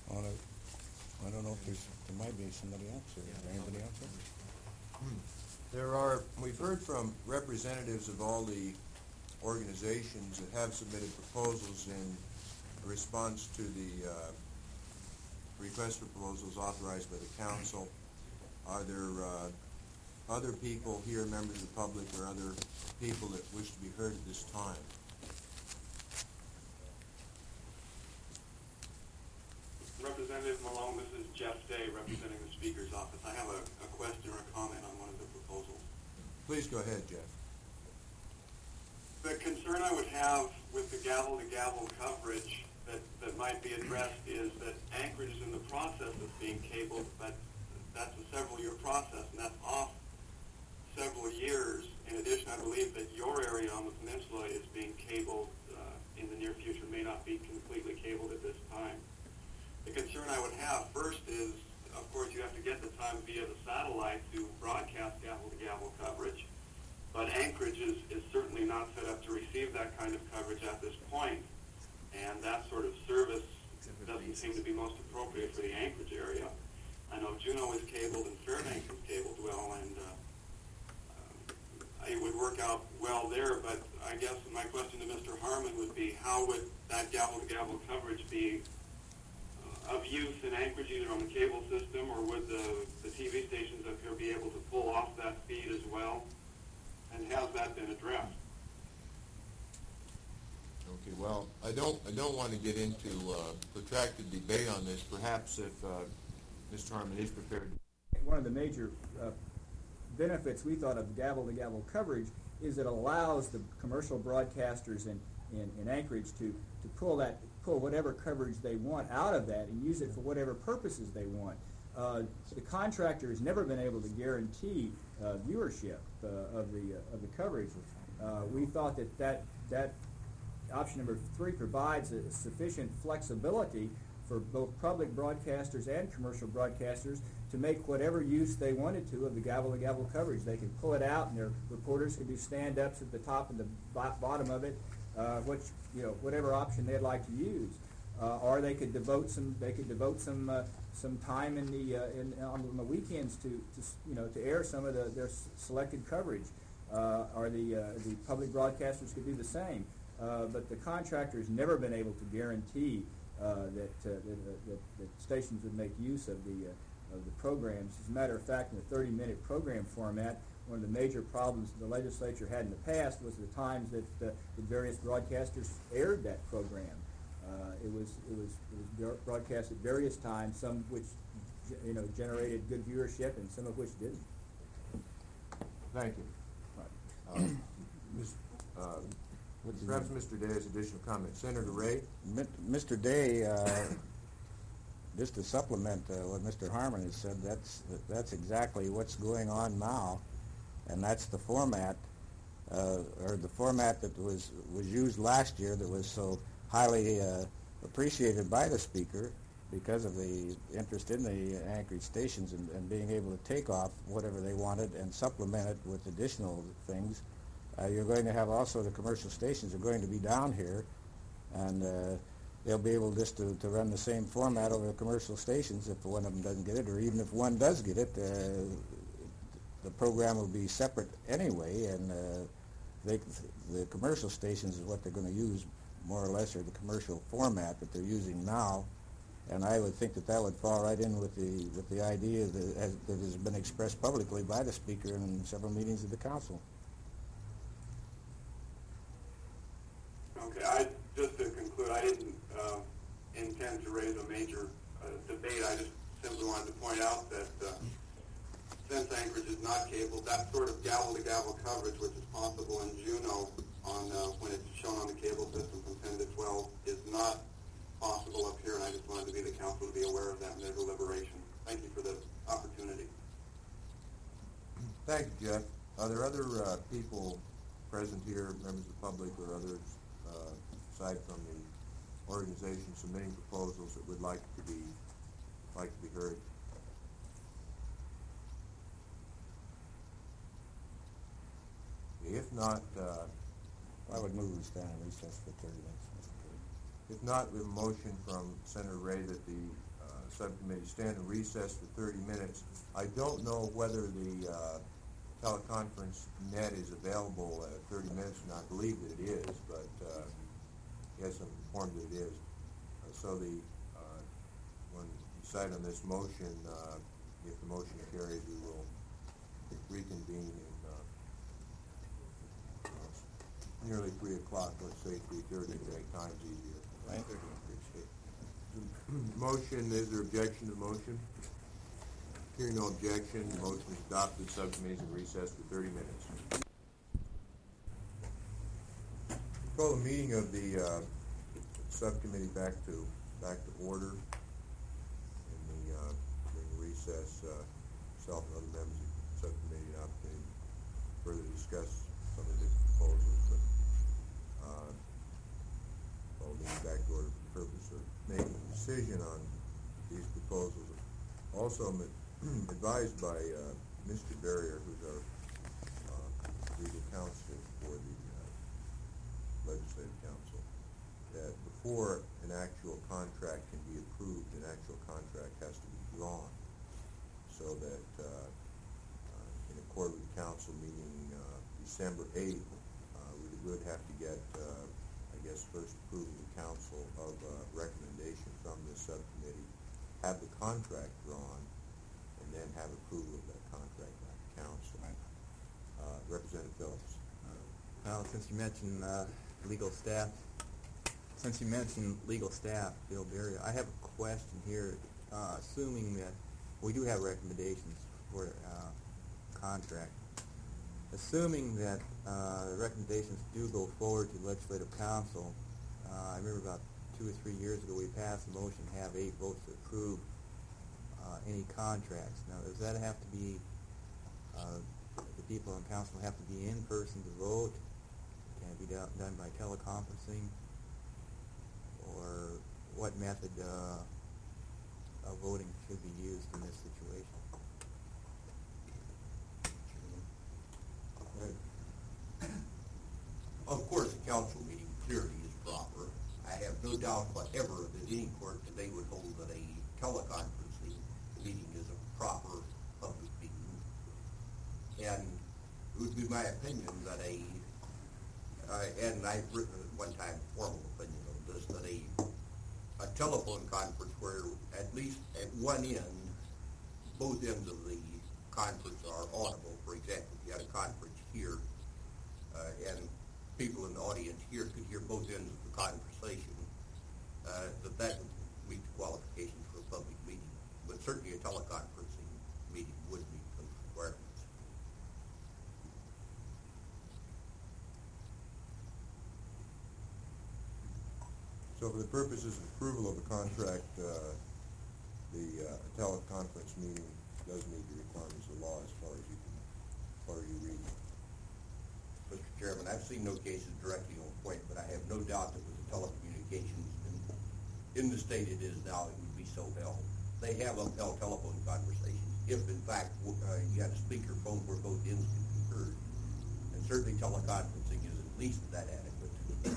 On a, I don't know if there's, there might be somebody else here. Is there anybody else here? There are, we've heard from representatives of all the organizations that have submitted proposals in response to the uh, request for proposals authorized by the council. Are there uh, other people here, members of the public, or other people that wish to be heard at this time? Representative Malone, this is Jeff Day representing the Speaker's office. I have a, a question or a comment on one of the proposals. Please go ahead, Jeff. The concern I would have with the gavel-to-gavel coverage that, that might be addressed is that Anchorage is in the process of being cabled, but that's a several-year process, and that's off several years. In addition, I believe that your area on the peninsula is being cabled uh, in the near future, may not be completely cabled at this time. The concern I would have first is, of course, you have to get the time via the satellite to broadcast gavel-to-gavel coverage, but Anchorage is, is certainly not set up to receive that kind of coverage at this point, and that sort of service doesn't seem to be most appropriate for the Anchorage area. I know Juneau is cabled and Fairbanks is cabled well, and uh, uh, it would work out well there, but I guess my question to Mister Harmon would be, how would that gavel-to-gavel coverage be of use in Anchorage, either on the cable system, or would the, the T V stations up here be able to pull off that feed as well? And has that been addressed? Okay, well, I don't, I don't want to get into uh, protracted debate on this. Perhaps if uh, Mister Harmon is prepared. One of the major uh, benefits we thought of gavel-to-gavel coverage is it allows the commercial broadcasters in, in, in Anchorage to, to pull that pull whatever coverage they want out of that and use it for whatever purposes they want. Uh, the contractor has never been able to guarantee uh, viewership uh, of the uh, of the coverage. Uh, we thought that, that that option number three provides a sufficient flexibility for both public broadcasters and commercial broadcasters to make whatever use they wanted to of the gavel-to-gavel coverage. They can pull it out, and their reporters can do stand-ups at the top and the bottom of it, uh, which you know whatever option they'd like to use, uh, or they could devote some they could devote some uh, some time in the uh, in on the weekends to, to you know to air some of the, their selected coverage, uh, or the uh, the public broadcasters could do the same. Uh, but the contractor has never been able to guarantee uh, that, uh, that, that that stations would make use of the uh, of the programs. As a matter of fact, in the thirty minute program format, one of the major problems the legislature had in the past was the times that uh, the various broadcasters aired that program. Uh, it was it was it was broadcast at various times, some which you know generated good viewership, and some of which didn't. Thank you. Right. Uh, Miz uh, Perhaps Mister Day has additional comments. Senator Ray? Mister Day, uh, just to supplement uh, what Mister Harmon has said, that's that's exactly what's going on now, and that's the format, uh, or the format that was was used last year that was so highly uh, appreciated by the Speaker because of the interest in the Anchorage stations and, and being able to take off whatever they wanted and supplement it with additional things. Uh, you're going to have also the commercial stations are going to be down here, and uh, they'll be able just to, to run the same format over the commercial stations if one of them doesn't get it, or even if one does get it, uh, the program will be separate anyway, and uh, they, the commercial stations is what they're going to use more or less, or the commercial format that they're using now, and I would think that that would fall right in with the with the idea that has, that has been expressed publicly by the Speaker in several meetings of the Council. Okay, I, just to conclude, I didn't uh, intend to raise a major uh, debate. I just simply wanted to point out that uh, since Anchorage is not cabled, that sort of gavel-to-gavel coverage, which is possible in Juneau on uh, when it's shown on the cable system from ten to twelve, is not possible up here, and I just wanted to be the council to be aware of that in their deliberation. Thank you for the opportunity. Thank you, Jeff. Are there other uh, people present here, members of the public or others, uh, aside from the organization submitting proposals that would like to be like to be heard? If not, uh, I would move we stand in recess for thirty minutes. if not, we have a motion from Senator Ray that the uh, subcommittee stand in recess for thirty minutes. I don't know whether the uh, teleconference net is available at thirty minutes, and I believe that it is, but uh, yes, I'm informed that it is. Uh, so the uh, when you decide on this motion, uh, if the motion carries, we will reconvene in uh, uh, nearly three o'clock. Let's say three thirty to make times easier. Right. Motion, is there objection to the motion? Hearing no objection, the motion is adopted. Subcommittees in recess for thirty minutes. Call the meeting of the uh, subcommittee back to back to order. In the uh, during the recess, uh, myself and other members of the subcommittee an opportunity to further discuss some of the proposals. But, uh, call the meeting back to order for the purpose of making a decision on these proposals. Also, I'm advised by uh, Mister Barrier, who's our uh, legal counsel for the uh, Legislative Council, that before an actual contract can be approved, an actual contract has to be drawn, so that uh, uh, in accord with the council meeting uh, December eighth, uh, we would have to get uh, I guess first approval of the council of a recommendation from this subcommittee, have the contract drawn, and then have approval of that contract by the council. Uh, Representative Phillips. Well, since you mentioned uh, legal staff, since you mentioned legal staff, Bill Berry, I have a question here. Uh, assuming that we do have recommendations for uh, contract, assuming that uh, the recommendations do go forward to Legislative Council, uh, I remember about two or three years ago we passed a motion to have eight votes to approve uh, any contracts. Now, does that have to be, uh, the people on council have to be in person to vote? Can it be done, done by teleconferencing? Or what method uh, of voting should be used in this situation? Of course, the council meeting clearly is proper. I have no doubt whatever that any court today would hold that a teleconferencing meeting is a proper public meeting. And it would be my opinion that a, uh, and I've written at one time formal opinion on this, that a, a telephone conference where at least at one end, both ends of the conference are audible. For example, if you had a conference here, uh, and people in the audience here could hear both ends of the conversation, uh, that that would meet the qualifications for a public meeting. But certainly a teleconferencing meeting would meet those requirements. So for the purposes of approval of the contract, uh, the uh, teleconference meeting does meet the requirements of the law as far as you can, as far as you read. Mister Chairman, I've seen no cases directly on point, but I have no doubt that with the telecommunications in, in the state it is now, it would be so held. They have upheld telephone conversations if, in fact, uh, you had a speakerphone where both ends could be heard. And certainly teleconferencing is at least that adequate.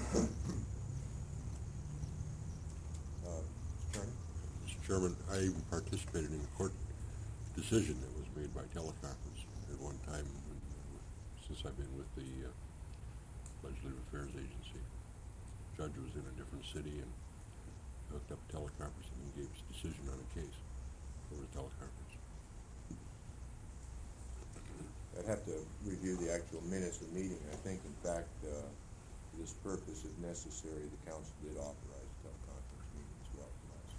Uh, Mister Chairman? Mister Chairman, I even participated in a court decision that was made by teleconference at one time when, since I've been with the uh, Legislative Affairs Agency. The judge was in a different city and hooked up a teleconference and gave his decision on a case over the teleconference. I'd have to review the actual minutes of the meeting. I think, in fact, uh, for this purpose, if necessary, the council did authorize a teleconference meeting as well.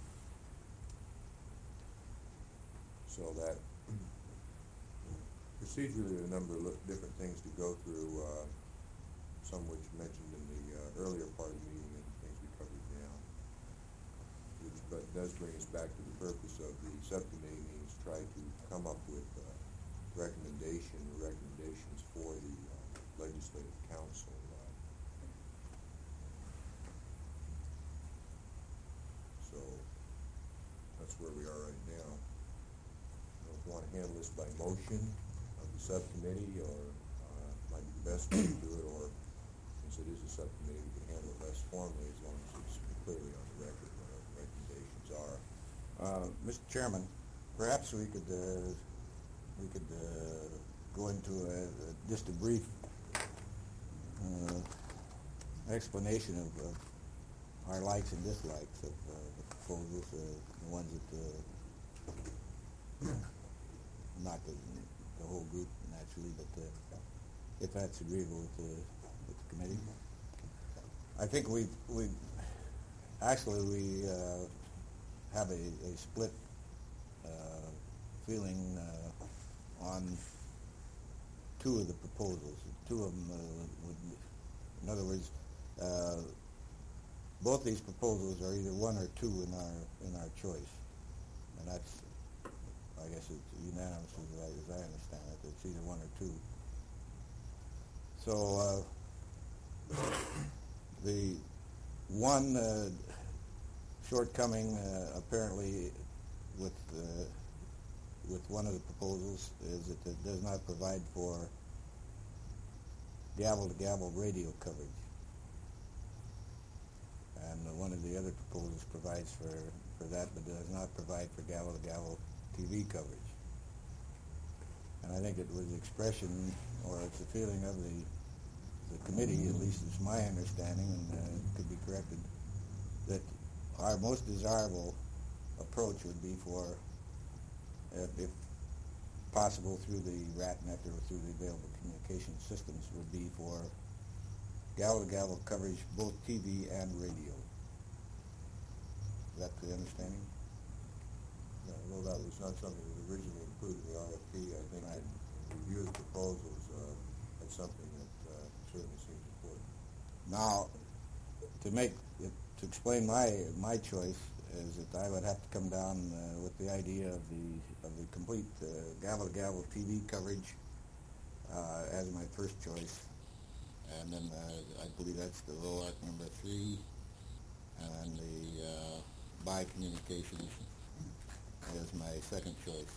So that procedurally, there are a number of different things to go through, uh, some which mentioned in the uh, earlier part of the meeting and things we covered now. Which but does bring us back to the purpose of the subcommittee meetings, try to come up with uh, recommendation or recommendations for the uh, Legislative Council. Uh, so that's where we are right now. I don't know if you want to handle this by motion of the subcommittee, or uh, might be best to do it, or since it is a subcommittee, we can handle it less formally as long as it's clearly on the record what our recommendations are. Uh, Mister Chairman, perhaps we could, uh, we could uh, go into a, a, just a brief uh, explanation of, of our likes and dislikes of uh, the proposals, uh, the ones that, uh, not the, the whole group naturally, but uh, if that's agreeable with the, with the committee. I think we we actually we uh, have a, a split uh, feeling uh, on two of the proposals. Two of them uh, would, in other words, uh, both these proposals are either one or two in our in our choice, and that's, I guess it's unanimous as I, as I understand it. It's either one or two. So uh, the one uh, shortcoming uh, apparently with uh, with one of the proposals is that it does not provide for gavel-to-gavel radio coverage, and uh, one of the other proposals provides for, for that, but does not provide for gavel-to-gavel T V coverage. And I think it was the expression, or it's the feeling of the the committee, at least it's my understanding, and uh, it could be corrected, that our most desirable approach would be for, if, if possible through the RATNet or through the available communication systems, would be for gavel-to-gavel coverage, both T V and radio. Is that the understanding? Yeah, although that was not something that was originally included in the R F P, I think that review of the proposals, uh, that's something that uh, certainly seems important. Now, to make, to explain my my choice is that I would have to come down uh, with the idea of the of the complete uh, gavel-to-gavel T V coverage uh, as my first choice, and then uh, I believe that's the L O A C number three, and the uh, by communications as my second choice.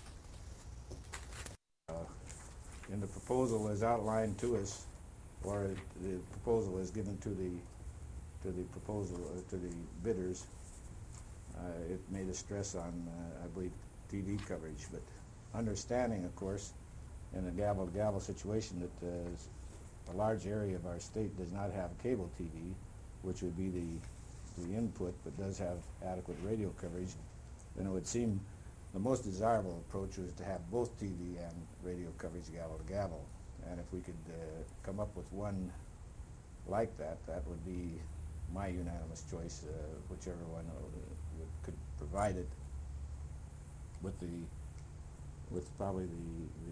Uh, in the proposal as outlined to us, or the proposal is given to the to the proposal uh, to the bidders, uh, it made a stress on, uh, I believe, T V coverage, but understanding, of course, in a gavel-to-gavel situation that uh, a large area of our state does not have cable T V, which would be the the input, but does have adequate radio coverage, then it would seem the most desirable approach was to have both T V and radio coverage gavel-to-gavel. And if we could uh, come up with one like that, that would be my unanimous choice, uh, whichever one uh, would, could provide it with the, with probably the,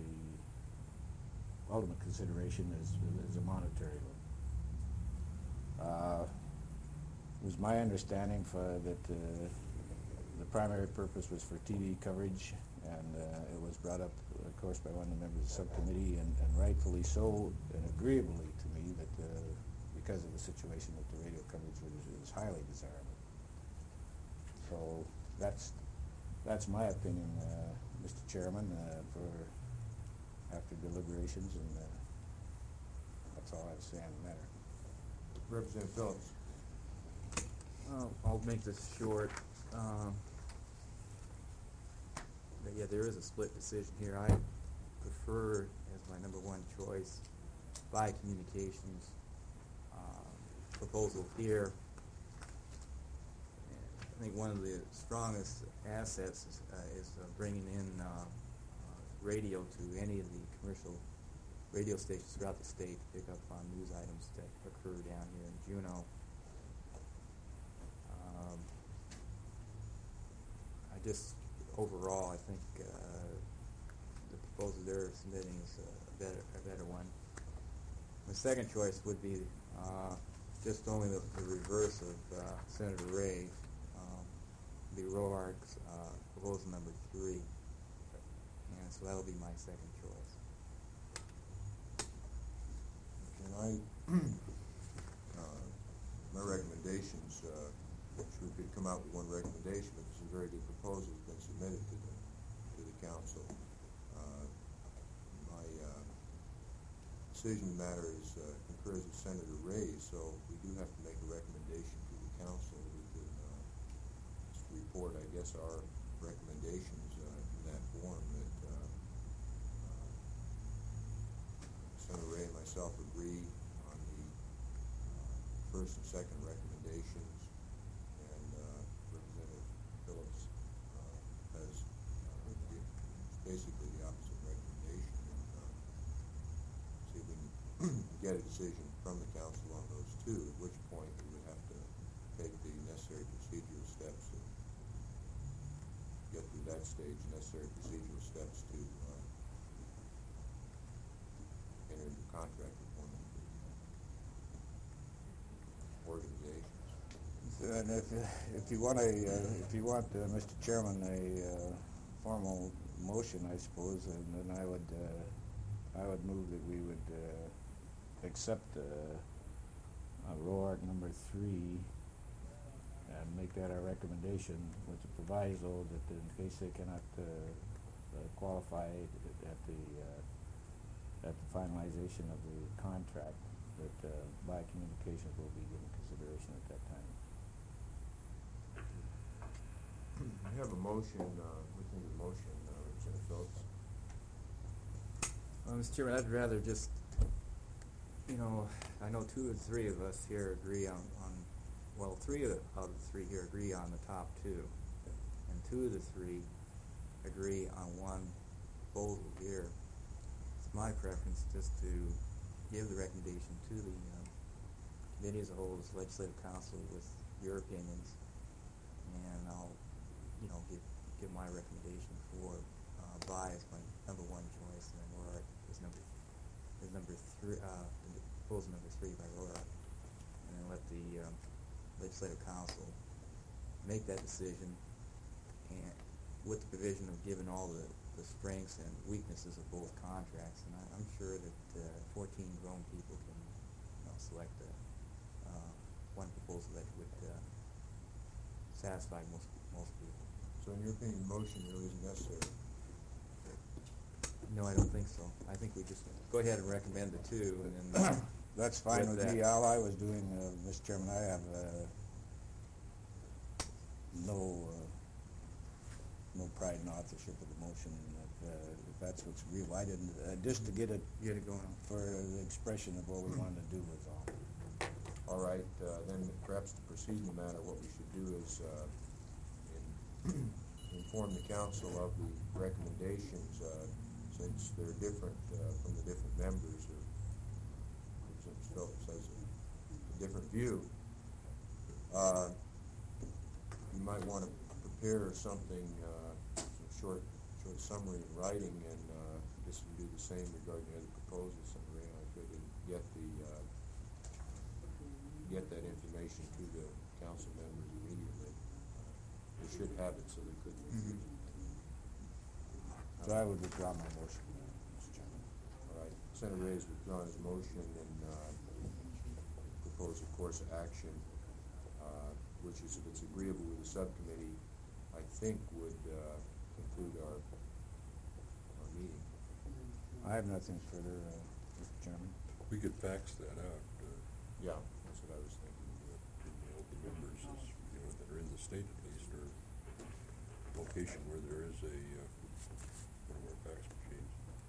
the ultimate consideration is, is a monetary one. Uh, it was my understanding for that uh, the primary purpose was for T V coverage, and uh, it was brought up, of course, by one of the members of the subcommittee, and, and rightfully so, and agreeably to me, that uh, because of the situation, that the radio coverage was, was highly desirable. So that's that's my opinion, uh, Mister Chairman, uh, for after deliberations, and uh, that's all I have to say on the matter. Representative Phillips. Uh, I'll make this short. Um, but yeah, there is a split decision here. I prefer as my number one choice by communications um, proposal here. And I think one of the strongest assets is, uh, is uh, bringing in uh, uh, radio to any of the commercial radio stations throughout the state to pick up on news items that occur down here in Juneau. Um, I just, overall, I think uh, the proposal they're submitting is a better, a better one. My second choice would be uh, just only the, the reverse of uh, Senator Ray, um, the R O A R C's uh, proposal number three, and so that'll be my second choice. And I, uh, my recommendations, uh, if we could come out with one recommendation, if it's a very good proposal has been submitted to the to the council. Uh, my uh, decision matter is uh, concurs with Senator Ray, so if we do have to make a recommendation to the council, we can uh, just support, I guess, our recommendations uh, in that form that uh, uh, Senator Ray and myself agree on the uh, first and second recommendations, and uh, Representative Phillips uh, has uh, the- basically the opposite recommendation. And, uh, see if we can get a decision from the council on those two, at which point we would have to take the necessary procedural steps and get through that stage, necessary procedural steps to uh, enter into contract with one of the organizations. So, and if, if you want a, uh, if you want, uh, Mister Chairman, a uh, formal motion, I suppose, and then I would, uh, I would move that we would uh, accept uh, uh, R O A R C number three and make that our recommendation with the proviso that in case they cannot uh, uh, qualify at the uh, at the finalization of the contract, that uh, Bi Communications will be given consideration at that time. We have a motion, uh, within the motion, uh, Representative Phillips. Well, Mister Chairman, I'd rather just, you know, I know two or three of us here agree on, on well, three of the, of the three here agree on the top two, and two of the three agree on one proposal here. It's my preference just to give the recommendation to the uh, committee as a whole, as legislative council, with your opinions, and I'll, you know, give give my recommendation for uh, Bi as my number one choice, and then R O A R C is number is number three, uh, proposal number three by R O A R C, and then let the um, legislative council make that decision, and with the provision of giving all the, the strengths and weaknesses of both contracts. And I, I'm sure that uh, fourteen grown people can, you know, select a, uh, one proposal that would uh, satisfy most most people. So in your opinion, the motion really isn't necessary? No, I don't think so. I think we just go ahead and recommend the two, and then That's fine With with me. that- All I was doing, uh, Mister Chairman, I have uh, no uh, no pride in authorship of the motion. If, uh, if that's what's real, I didn't. Uh, just to get it get it going. for the expression of what we wanted to do was all. All right, uh, then perhaps to proceed in the matter, what we should do is uh, in- inform the council of the recommendations, uh, since they're different uh, from the different members, or Representative Phillips has a, a different view. Uh, you might want to prepare something, uh, some short, short summary in writing, and uh, this would do the same regarding the other proposals, and Ray and I could get the uh, get that information to the council members immediately. Uh, they should have it so they couldn't refuse it. So I would withdraw my motion, uh, Mister Chairman. All right, Senator Ray has withdrawn his motion and uh, proposed a course of action, uh, which is, if it's agreeable with the subcommittee, I think would uh, conclude our, our meeting. I have nothing further, uh, Mister Chairman. We could fax that out, uh, Yeah, that's what I was thinking. to mail to members, as, you know, that are in the state at least, or location where there is a, uh, one of our fax machines.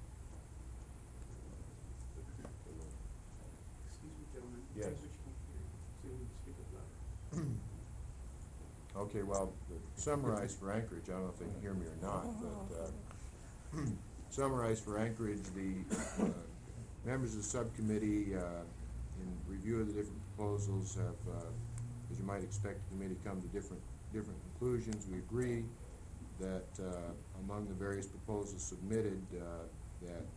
Excuse me, gentlemen. Yes. Which computer? So we can speak up loud. Okay, well, the summarize for Anchorage, I don't know if they can hear me or not, but uh, summarize for Anchorage, the uh, members of the subcommittee, uh, in review of the different proposals, have, uh, as you might expect, the committee come to different different conclusions. We agree that uh, among the various proposals submitted, uh, that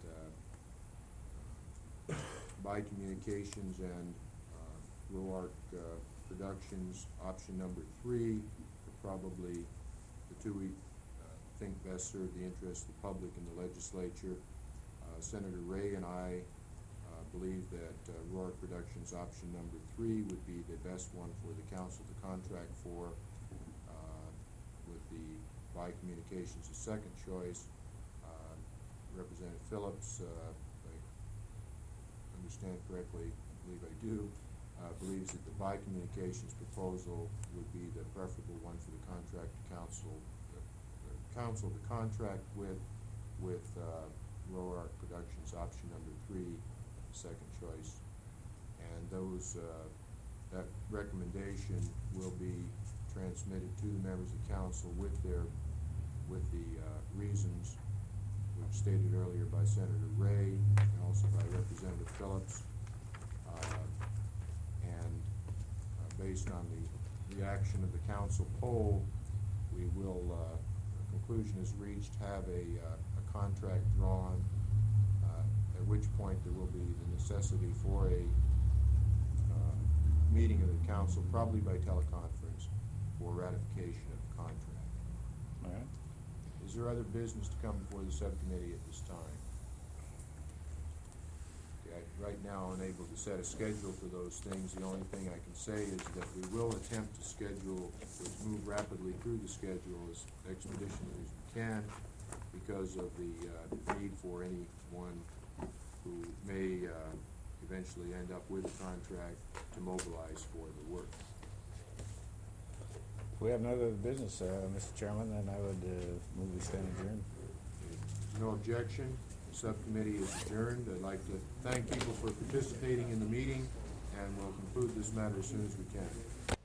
uh, Bi Communications and uh, R O A R C uh, Productions, option number three, are probably the two we uh, think best serve the interests of the public and the legislature. Uh, Senator Ray and I uh, believe that uh, R O A R C Productions, option number three, would be the best one for the council to contract for, uh, with the Bi Communications as second choice. Uh, Representative Phillips, uh, if I understand correctly, I believe I do, uh, believes that the by communications proposal would be the preferable one for the contract to council, uh, uh, council to contract with, with uh, RoArc Productions, option number three, second choice. And those, uh, that recommendation will be transmitted to the members of council with their, with the uh, reasons which stated earlier by Senator Ray and also by Representative Phillips. Uh, and uh, based on the reaction of the council poll, we will, uh, a conclusion is reached, have a, uh, a contract drawn, uh, at which point there will be the necessity for a uh, meeting of the council, probably by teleconference, for ratification of the contract. All right. Is there other business to come before the subcommittee at this time? Okay, I- right now, unable to set a schedule for those things. The only thing I can say is that we will attempt to schedule, to move rapidly through the schedule as expeditiously as we can because of the uh, need for anyone who may uh, eventually end up with a contract to mobilize for the work. If we have no other business, uh, Mister Chairman, then I would uh, move we stand adjourned. There's no objection. The subcommittee is adjourned. I'd like to thank people for participating in the meeting, and we'll conclude this matter as soon as we can.